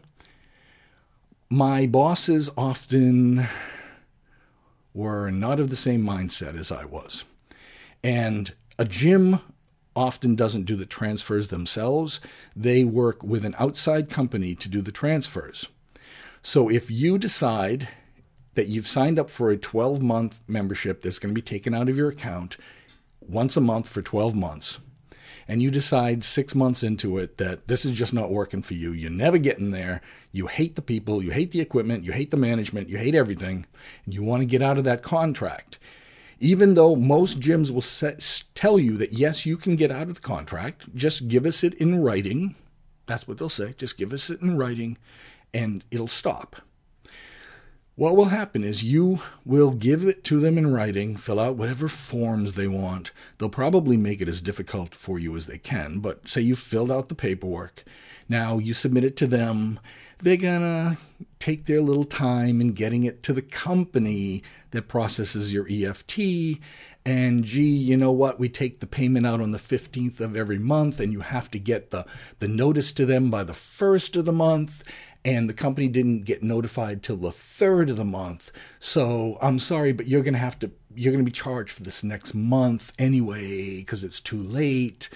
My bosses often were not of the same mindset as I was. And a gym often doesn't do the transfers themselves. They work with an outside company to do the transfers. So if you decide that you've signed up for a twelve-month membership that's going to be taken out of your account once a month for twelve months, and you decide six months into it that this is just not working for you, you're never getting there, you hate the people, you hate the equipment, you hate the management, you hate everything, and you want to get out of that contract, even though most gyms will set, tell you that, yes, you can get out of the contract, just give us it in writing. That's what they'll say. Just give us it in writing, and it'll stop. what will happen is you will give it to them in writing, fill out whatever forms they want. They'll probably make it as difficult for you as they can, but say you filled out the paperwork. Now you submit it to them. They're going to take their little time in getting it to the company that processes your E F T. And gee, you know what? We take the payment out on the fifteenth of every month, and you have to get the, the notice to them by the first of the month. And the company didn't get notified till the third of the month. So I'm sorry, but you're going to have to, you're going to be charged for this next month anyway, because it's too late.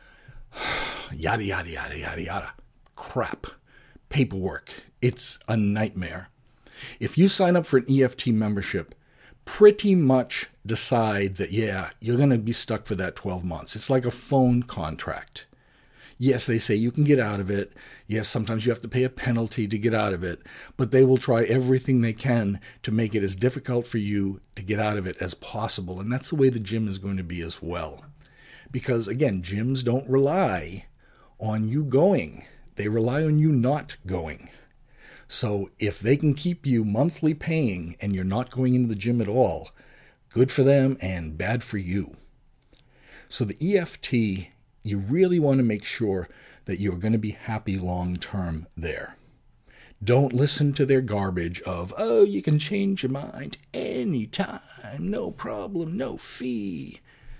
Yada, yada, yada, yada, yada. Crap. Paperwork. It's a nightmare. If you sign up for an E F T membership, pretty much decide that, yeah, you're going to be stuck for that twelve months. It's like a phone contract. Yes, they say you can get out of it. Yes, sometimes you have to pay a penalty to get out of it, but they will try everything they can to make it as difficult for you to get out of it as possible. And that's the way the gym is going to be as well. Because again, gyms don't rely on you going. They rely on you not going. So if they can keep you monthly paying and you're not going into the gym at all, good for them and bad for you. So the E F T, you really want to make sure that you're going to be happy long-term there. Don't listen to their garbage of, oh, you can change your mind anytime, no problem, no fee.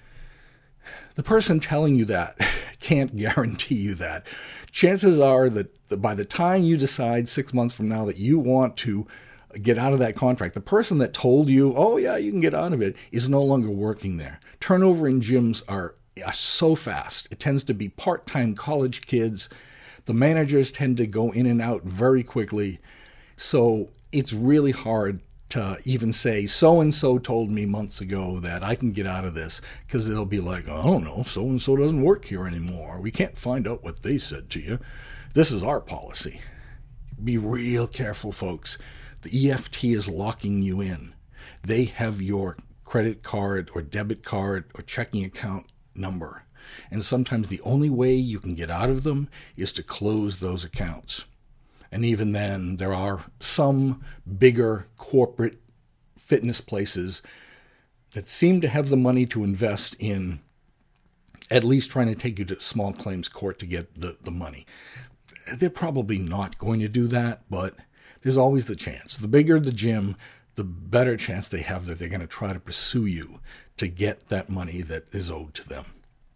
The person telling you that can't guarantee you that. Chances are that by the time you decide six months from now that you want to get out of that contract, the person that told you, oh yeah, you can get out of it, is no longer working there. Turnover in gyms are are so fast. It tends to be part-time college kids. The managers tend to go in and out very quickly. So it's really hard to even say, so-and-so told me months ago that I can get out of this, because they'll be like, I don't know, so-and-so doesn't work here anymore. We can't find out what they said to you. This is our policy. Be real careful, folks. The E F T is locking you in. They have your credit card or debit card or checking account number. And sometimes the only way you can get out of them is to close those accounts. And even then, there are some bigger corporate fitness places that seem to have the money to invest in at least trying to take you to small claims court to get the, the money. They're probably not going to do that, but there's always the chance. The bigger the gym, the better chance they have that they're going to try to pursue you to get that money that is owed to them.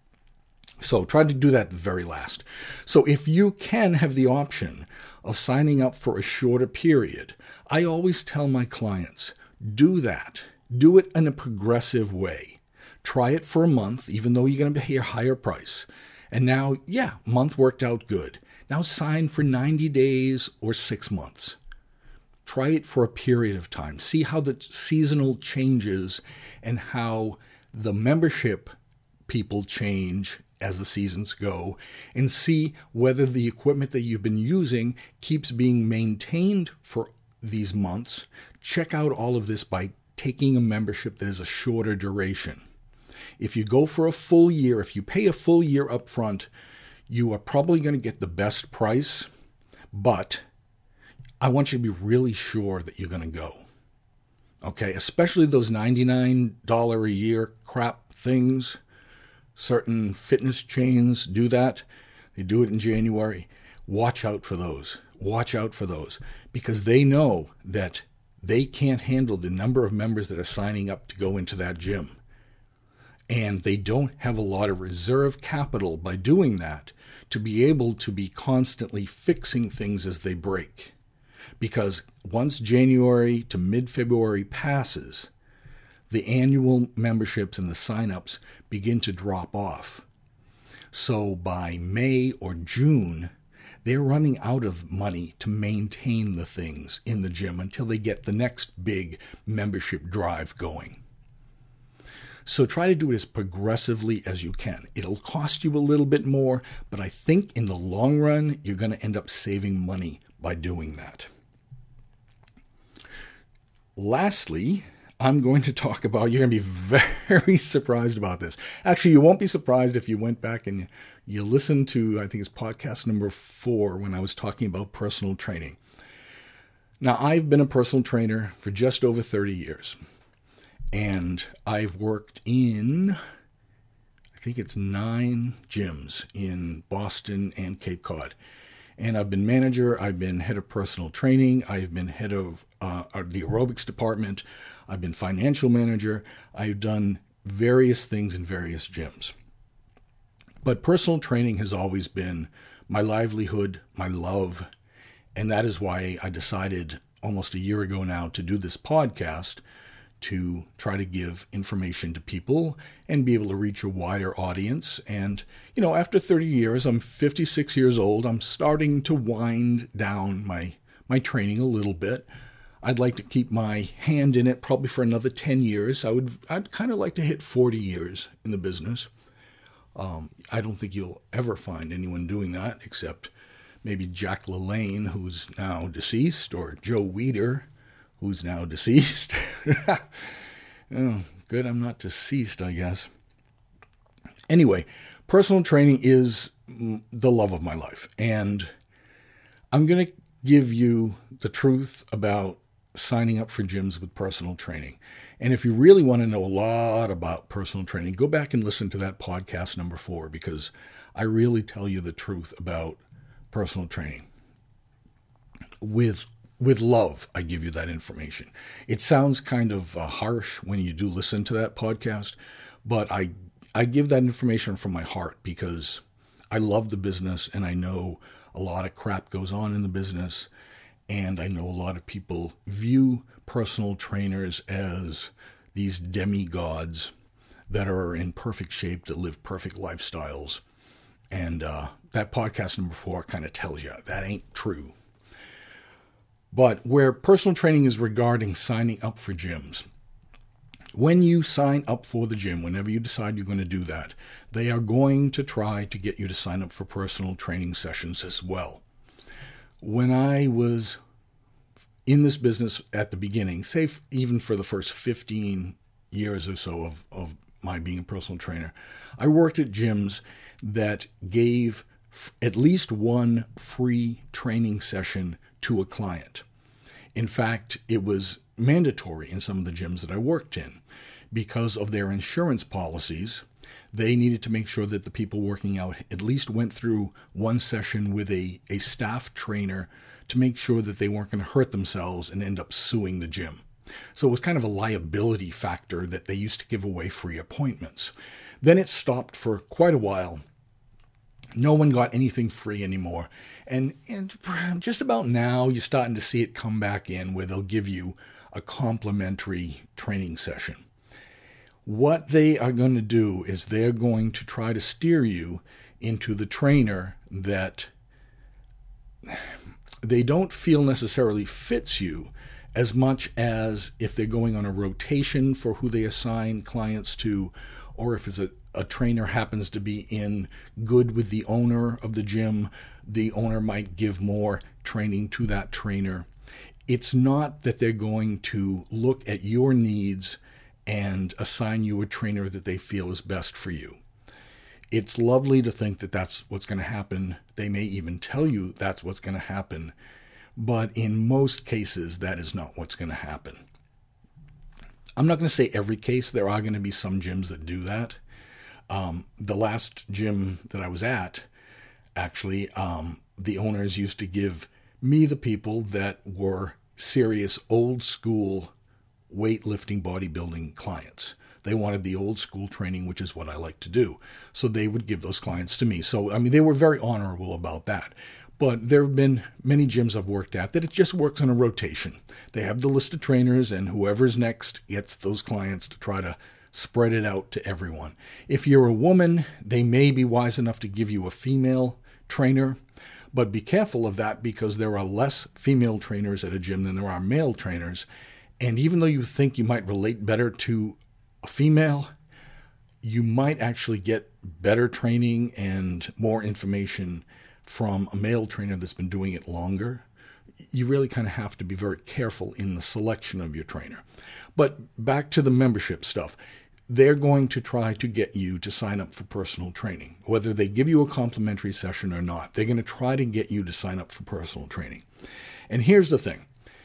So try to do that at the very last. So if you can have the option of signing up for a shorter period, I always tell my clients, do that. Do it in a progressive way. Try it for a month, even though you're going to pay a higher price. And now, yeah, month worked out good. Now sign for ninety days or six months. Try it for a period of time. See how the seasonal changes and how the membership people change as the seasons go, and see whether the equipment that you've been using keeps being maintained for these months. Check out all of this by taking a membership that is a shorter duration. If you go for a full year, if you pay a full year up front, you are probably going to get the best price, but I want you to be really sure that you're going to go. Okay, especially those ninety-nine dollars a year crap things. Certain fitness chains do that. They do it in January. Watch out for those. Watch out for those, because they know that they can't handle the number of members that are signing up to go into that gym. And they don't have a lot of reserve capital by doing that to be able to be constantly fixing things as they break. Because once January to mid-February passes, the annual memberships and the sign-ups begin to drop off. So by May or June, they're running out of money to maintain the things in the gym until they get the next big membership drive going. So try to do it as progressively as you can. It'll cost you a little bit more, but I think in the long run, you're going to end up saving money by doing that. Lastly, I'm going to talk about, you're going to be very surprised about this. Actually, you won't be surprised if you went back and you listened to, I think it's podcast number four, when I was talking about personal training. Now, I've been a personal trainer for just over thirty years, and I've worked in, I think it's nine gyms in Boston and Cape Cod. And I've been manager, I've been head of personal training, I've been head of uh, the aerobics department, I've been financial manager, I've done various things in various gyms. But personal training has always been my livelihood, my love, and that is why I decided almost a year ago now to do this podcast, to try to give information to people and be able to reach a wider audience. And, you know, after thirty years, I'm fifty-six years old. I'm starting to wind down my, my training a little bit. I'd like to keep my hand in it probably for another ten years. I would, I'd kind of like to hit forty years in the business. Um, I don't think you'll ever find anyone doing that except maybe Jack LaLanne, who's now deceased, or Joe Weider, who's now deceased. Oh, good, I'm not deceased, I guess. Anyway, personal training is the love of my life, and I'm going to give you the truth about signing up for gyms with personal training. And if you really want to know a lot about personal training, go back and listen to that podcast number four, because I really tell you the truth about personal training. With With love, I give you that information. It sounds kind of uh, harsh when you do listen to that podcast, but I I give that information from my heart because I love the business and I know a lot of crap goes on in the business, and I know a lot of people view personal trainers as these demigods that are in perfect shape, that live perfect lifestyles. And uh, that podcast number four kind of tells you that ain't true. But where personal training is regarding signing up for gyms, when you sign up for the gym, whenever you decide you're going to do that, they are going to try to get you to sign up for personal training sessions as well. When I was in this business at the beginning, say even for the first fifteen years or so of, of my being a personal trainer, I worked at gyms that gave f- at least one free training session to a client. In fact, it was mandatory in some of the gyms that I worked in. Because of their insurance policies, they needed to make sure that the people working out at least went through one session with a, a staff trainer to make sure that they weren't going to hurt themselves and end up suing the gym. So it was kind of a liability factor that they used to give away free appointments. Then it stopped for quite a while. No one got anything free anymore. And, and just about now, you're starting to see it come back in where they'll give you a complimentary training session. What they are going to do is they're going to try to steer you into the trainer that they don't feel necessarily fits you as much as if they're going on a rotation for who they assign clients to, or if it's a a trainer happens to be in good with the owner of the gym, the owner might give more training to that trainer. It's not that they're going to look at your needs and assign you a trainer that they feel is best for you. It's lovely to think that that's what's going to happen. They may even tell you that's what's going to happen, but in most cases, that is not what's going to happen. I'm not going to say every case. There are going to be some gyms that do that. Um, the last gym that I was at, actually, um, the owners used to give me the people that were serious old school weightlifting bodybuilding clients. They wanted the old school training, which is what I like to do. So they would give those clients to me. So, I mean, they were very honorable about that. But there have been many gyms I've worked at that it just works on a rotation. They have the list of trainers, and whoever's next gets those clients to try to spread it out to everyone. If you're a woman, they may be wise enough to give you a female trainer, but be careful of that because there are less female trainers at a gym than there are male trainers. And even though you think you might relate better to a female, you might actually get better training and more information from a male trainer that's been doing it longer. You really kind of have to be very careful in the selection of your trainer. But back to the membership stuff. They're going to try to get you to sign up for personal training. Whether they give you a complimentary session or not, they're going to try to get you to sign up for personal training. And here's the thing.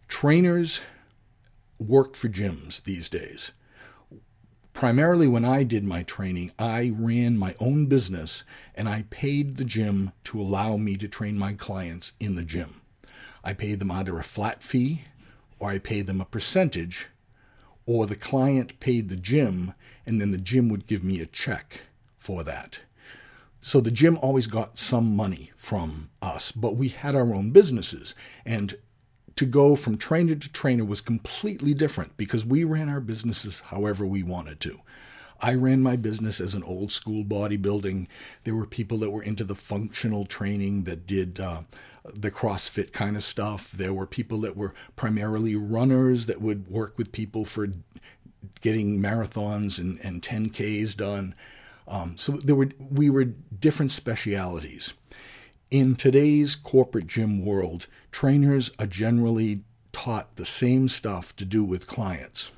Trainers work for gyms these days. Primarily when I did my training, I ran my own business and I paid the gym to allow me to train my clients in the gym. I paid them either a flat fee or I paid them a percentage, or the client paid the gym and then the gym would give me a check for that. So the gym always got some money from us, but we had our own businesses. And to go from trainer to trainer was completely different because we ran our businesses however we wanted to. I ran my business as an old school bodybuilding. There were people that were into the functional training that did uh, the CrossFit kind of stuff. There were people that were primarily runners that would work with people for getting marathons and, and ten Ks done. Um, so there were we were different specialities. In today's corporate gym world, trainers are generally taught the same stuff to do with clients.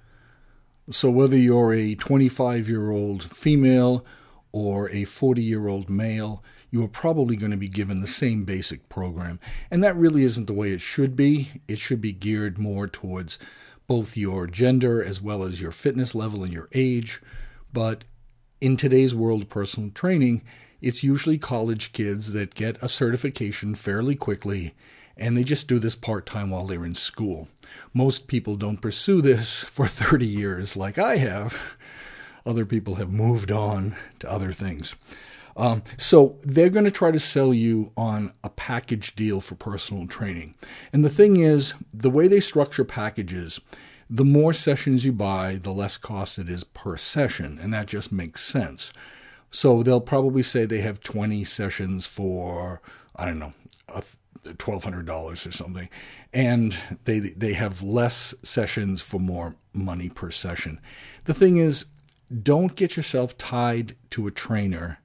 So whether you're a twenty-five-year-old female or a forty-year-old male, you are probably going to be given the same basic program. And that really isn't the way it should be. It should be geared more towards both your gender as well as your fitness level and your age. But in today's world of personal training, it's usually college kids that get a certification fairly quickly, and they just do this part-time while they're in school. Most people don't pursue this for thirty years like I have. Other people have moved on to other things. Um, so they're going to try to sell you on a package deal for personal training. And the thing is, the way they structure packages, the more sessions you buy, the less cost it is per session, and that just makes sense. So they'll probably say they have twenty sessions for, I don't know, twelve hundred dollars or something, and they they have less sessions for more money per session. The thing is, don't get yourself tied to a trainer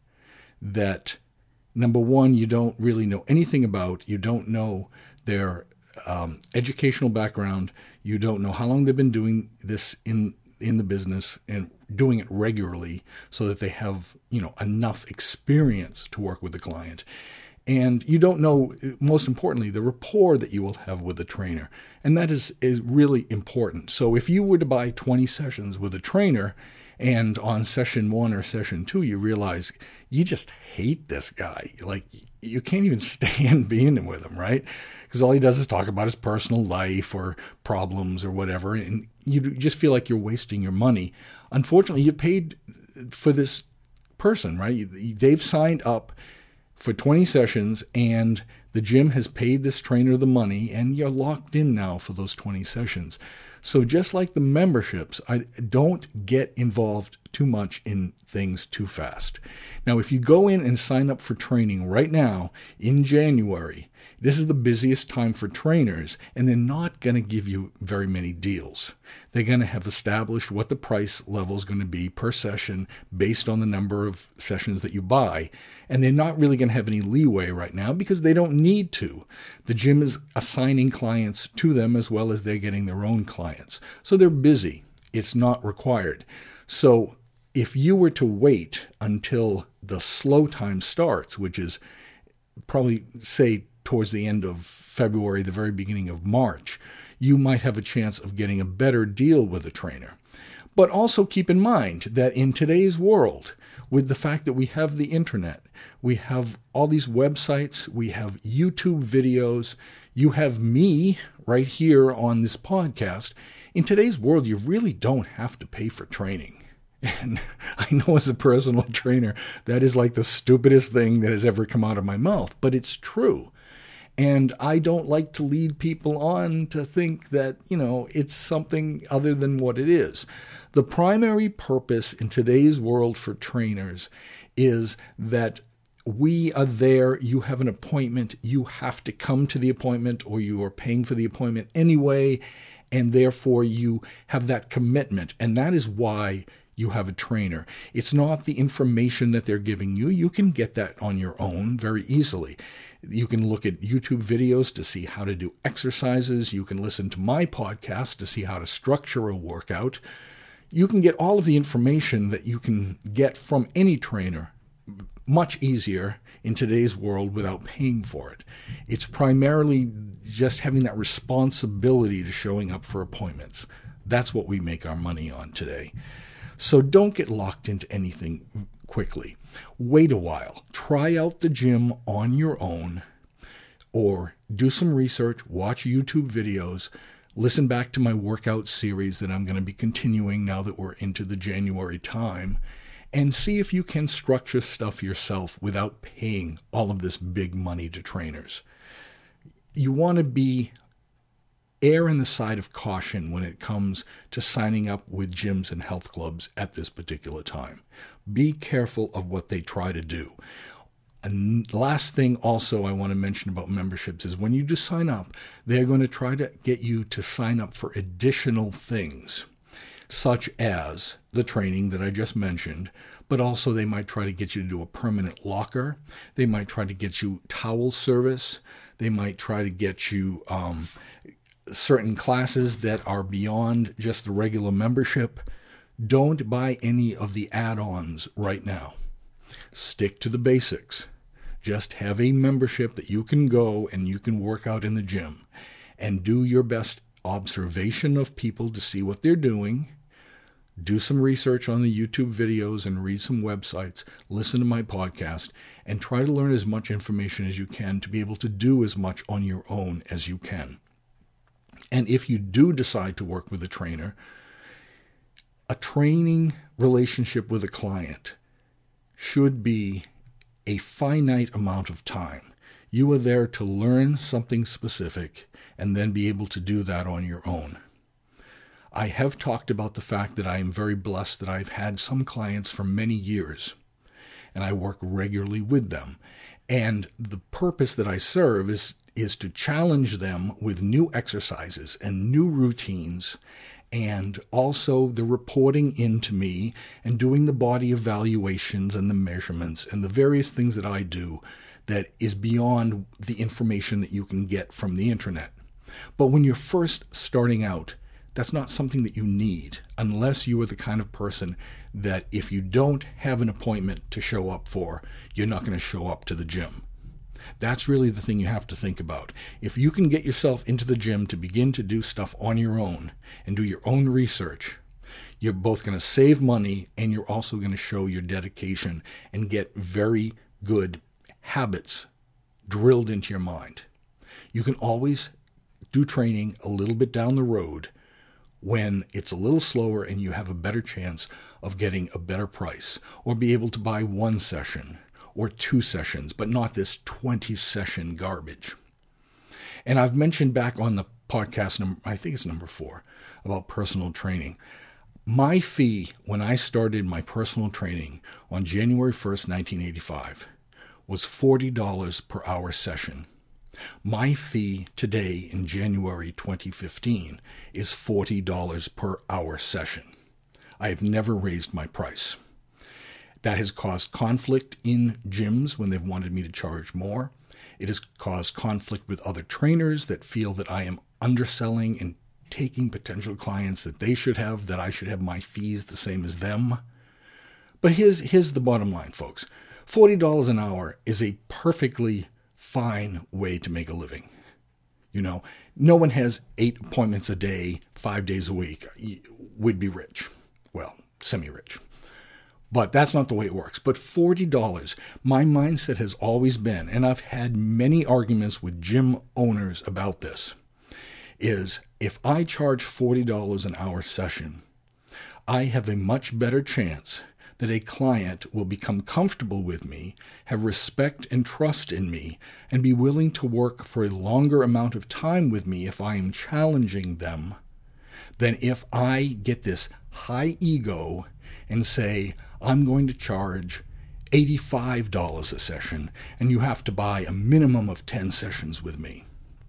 that, number one, you don't really know anything about. You don't know their um, educational background. You don't know how long they've been doing this in in the business and doing it regularly so that they have, you know, enough experience to work with the client. And you don't know, most importantly, the rapport that you will have with the trainer. And that is, is really important. So if you were to buy twenty sessions with a trainer and on session one or session two, you realize you just hate this guy. Like, you can't even stand being with him, right? Because all he does is talk about his personal life or problems or whatever. And you just feel like you're wasting your money. Unfortunately, you paid for this person, right? They've signed up for twenty sessions and the gym has paid this trainer the money and you're locked in now for those twenty sessions. So just like the memberships, I don't get involved too much in things too fast. Now, if you go in and sign up for training right now in January, this is the busiest time for trainers, and they're not going to give you very many deals. They're going to have established what the price level is going to be per session based on the number of sessions that you buy, and they're not really going to have any leeway right now because they don't need to. The gym is assigning clients to them as well as they're getting their own clients. So they're busy. It's not required. So if you were to wait until the slow time starts, which is probably, say, towards the end of February, the very beginning of March, you might have a chance of getting a better deal with a trainer. But also keep in mind that in today's world, with the fact that we have the internet, we have all these websites, we have YouTube videos, you have me right here on this podcast. In today's world, you really don't have to pay for training. And I know as a personal trainer, that is like the stupidest thing that has ever come out of my mouth, but it's true. And I don't like to lead people on to think that, you know, it's something other than what it is. The primary purpose in today's world for trainers is that we are there, you have an appointment, you have to come to the appointment or you are paying for the appointment anyway, and therefore you have that commitment. And that is why you have a trainer. It's not the information that they're giving you. You can get that on your own very easily. You can look at YouTube videos to see how to do exercises. You can listen to my podcast to see how to structure a workout. You can get all of the information that you can get from any trainer much easier in today's world without paying for it. It's primarily just having that responsibility to showing up for appointments. That's what we make our money on today. So don't get locked into anything quickly. Wait a while. Try out the gym on your own, or do some research, watch YouTube videos, listen back to my workout series that I'm going to be continuing now that we're into the January time, and see if you can structure stuff yourself without paying all of this big money to trainers. You want to be err on the side of caution when it comes to signing up with gyms and health clubs at this particular time. Be careful of what they try to do. And last thing also I want to mention about memberships is when you do sign up, they're going to try to get you to sign up for additional things, such as the training that I just mentioned, but also they might try to get you to do a permanent locker. They might try to get you towel service. They might try to get you um, certain classes that are beyond just the regular membership. Don't buy any of the add-ons right now. Stick to the basics. Just have a membership that you can go and you can work out in the gym, and do your best observation of people to see what they're doing. Do some research on the YouTube videos and read some websites. Listen to my podcast and try to learn as much information as you can to be able to do as much on your own as you can. And if you do decide to work with a trainer, a training relationship with a client should be a finite amount of time. You are there to learn something specific and then be able to do that on your own. I have talked about the fact that I am very blessed that I've had some clients for many years, and I work regularly with them. And the purpose that I serve is, is to challenge them with new exercises and new routines, and also the reporting into me and doing the body evaluations and the measurements and the various things that I do that is beyond the information that you can get from the internet. But when you're first starting out, that's not something that you need unless you are the kind of person that if you don't have an appointment to show up for, you're not going to show up to the gym. That's really the thing you have to think about. If you can get yourself into the gym to begin to do stuff on your own and do your own research, you're both going to save money and you're also going to show your dedication and get very good habits drilled into your mind. You can always do training a little bit down the road when it's a little slower and you have a better chance of getting a better price, or be able to buy one session or two sessions, but not this twenty session garbage. And I've mentioned back on the podcast, number, I think it's number four, about personal training. My fee when I started my personal training on January first, nineteen eighty-five, was forty dollars per hour session. My fee today in January twenty fifteen is forty dollars per hour session. I have never raised my price. That has caused conflict in gyms when they've wanted me to charge more. It has caused conflict with other trainers that feel that I am underselling and taking potential clients that they should have, that I should have my fees the same as them. But here's, here's the bottom line, folks. forty dollars an hour is a perfectly fine way to make a living. You know, no one has eight appointments a day, five days a week. We'd be rich. Well, semi-rich. But that's not the way it works. But forty dollars, my mindset has always been, and I've had many arguments with gym owners about this, is if I charge forty dollars an hour session, I have a much better chance that a client will become comfortable with me, have respect and trust in me, and be willing to work for a longer amount of time with me if I am challenging them, than if I get this high ego and say, I'm going to charge eighty-five dollars a session, and you have to buy a minimum of ten sessions with me.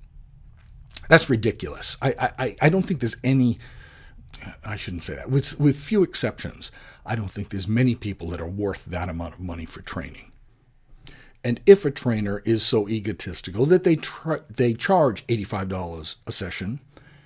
That's ridiculous. I, I, I don't think there's any, I shouldn't say that, with, with few exceptions, I don't think there's many people that are worth that amount of money for training. And if a trainer is so egotistical that they tr- they charge eighty-five dollars a session,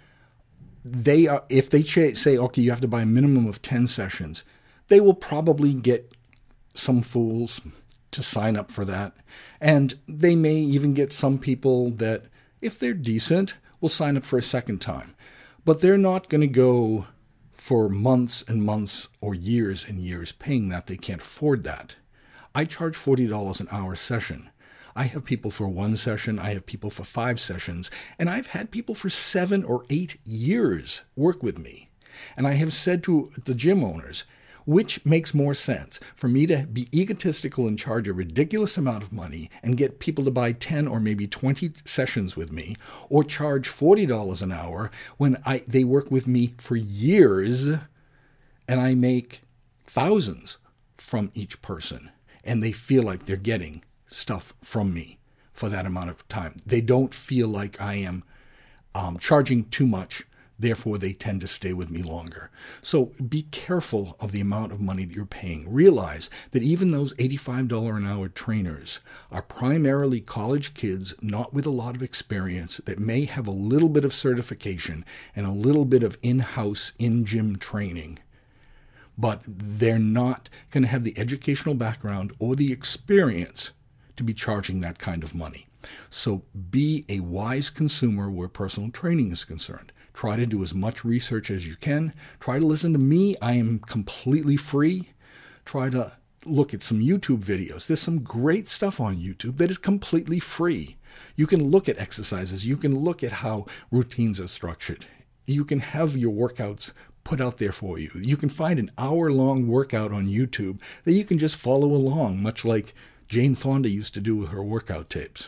they are, if they ch- say, okay, you have to buy a minimum of ten sessions, they will probably get some fools to sign up for that. And they may even get some people that, if they're decent, will sign up for a second time. But they're not going to go for months and months or years and years paying that. They can't afford that. I charge forty dollars an hour session. I have people for one session. I have people for five sessions. And I've had people for seven or eight years work with me. And I have said to the gym owners, which makes more sense, for me to be egotistical and charge a ridiculous amount of money and get people to buy ten or maybe twenty sessions with me, or charge forty dollars an hour when I they work with me for years and I make thousands from each person and they feel like they're getting stuff from me for that amount of time. They don't feel like I am um, charging too much. Therefore, they tend to stay with me longer. So be careful of the amount of money that you're paying. Realize that even those eighty-five dollars an hour trainers are primarily college kids, not with a lot of experience, that may have a little bit of certification and a little bit of in-house, in-gym training. But they're not going to have the educational background or the experience to be charging that kind of money. So be a wise consumer where personal training is concerned. Try to do as much research as you can. Try to listen to me. I am completely free. Try to look at some YouTube videos. There's some great stuff on YouTube that is completely free. You can look at exercises. You can look at how routines are structured. You can have your workouts put out there for you. You can find an hour-long workout on YouTube that you can just follow along, much like Jane Fonda used to do with her workout tapes.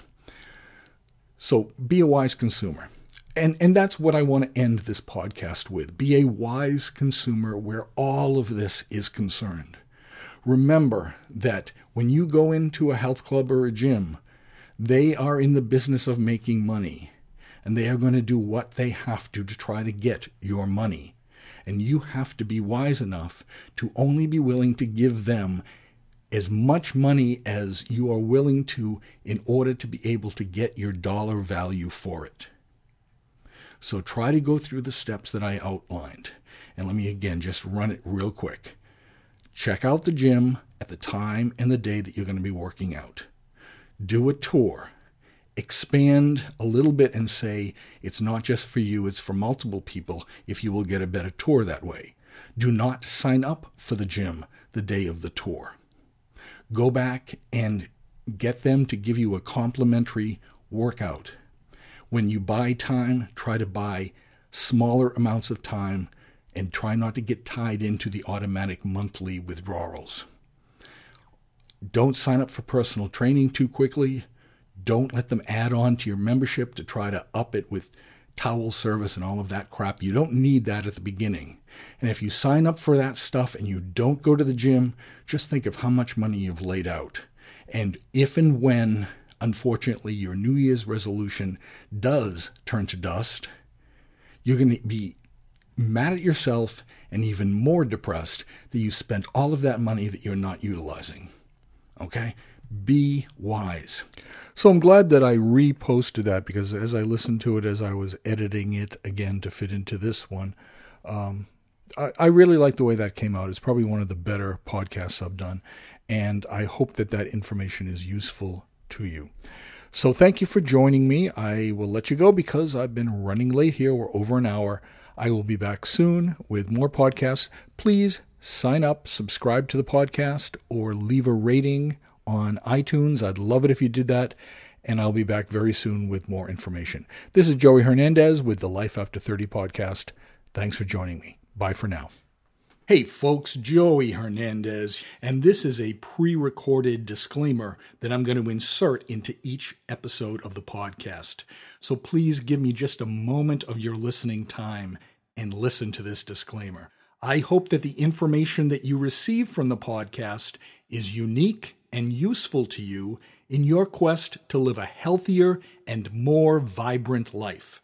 So be a wise consumer. And and that's what I want to end this podcast with. Be a wise consumer where all of this is concerned. Remember that when you go into a health club or a gym, they are in the business of making money. And they are going to do what they have to to try to get your money. And you have to be wise enough to only be willing to give them as much money as you are willing to in order to be able to get your dollar value for it. So try to go through the steps that I outlined. And let me again just run it real quick. Check out the gym at the time and the day that you're going to be working out. Do a tour. Expand a little bit and say it's not just for you, it's for multiple people if you will get a better tour that way. Do not sign up for the gym the day of the tour. Go back and get them to give you a complimentary workout. When you buy time, try to buy smaller amounts of time and try not to get tied into the automatic monthly withdrawals. Don't sign up for personal training too quickly. Don't let them add on to your membership to try to up it with towel service and all of that crap. You don't need that at the beginning. And if you sign up for that stuff and you don't go to the gym, just think of how much money you've laid out. And if and when, unfortunately, your New Year's resolution does turn to dust, you're going to be mad at yourself and even more depressed that you spent all of that money that you're not utilizing. Okay? Be wise. So I'm glad that I reposted that, because as I listened to it, as I was editing it again to fit into this one, um, I, I really like the way that came out. It's probably one of the better podcasts I've done, and I hope that that information is useful to you. So thank you for joining me. I will let you go because I've been running late here. We're over an hour. I will be back soon with more podcasts. Please sign up, subscribe to the podcast, or leave a rating on iTunes. I'd love it if you did that, and I'll be back very soon with more information. This is Joey Hernandez with the Life After thirty podcast. Thanks for joining me. Bye for now. Hey folks, Joey Hernandez, and this is a pre-recorded disclaimer that I'm going to insert into each episode of the podcast. So please give me just a moment of your listening time and listen to this disclaimer. I hope that the information that you receive from the podcast is unique and useful to you in your quest to live a healthier and more vibrant life.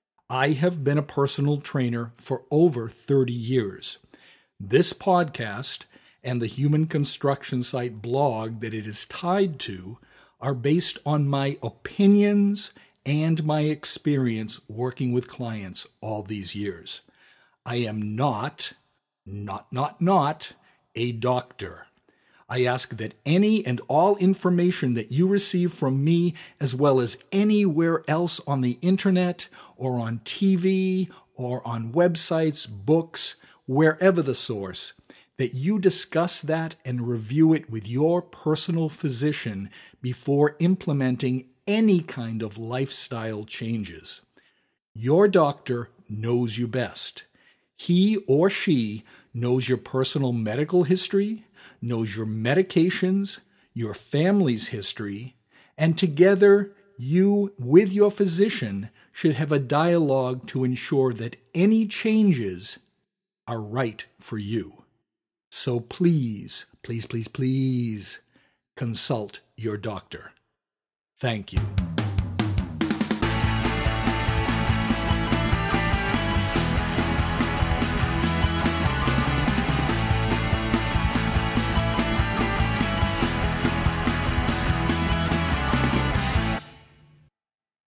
I have been a personal trainer for over thirty years. This podcast and the Human Construction Site blog that it is tied to are based on my opinions and my experience working with clients all these years. I am not, not, not, not a doctor. I ask that any and all information that you receive from me, as well as anywhere else on the internet or on T V or on websites, books, wherever the source, that you discuss that and review it with your personal physician before implementing any kind of lifestyle changes. Your doctor knows you best. He or she knows your personal medical history, knows your medications, your family's history, and together you, with your physician, should have a dialogue to ensure that any changes are right for you. So please, please, please, please consult your doctor. Thank you.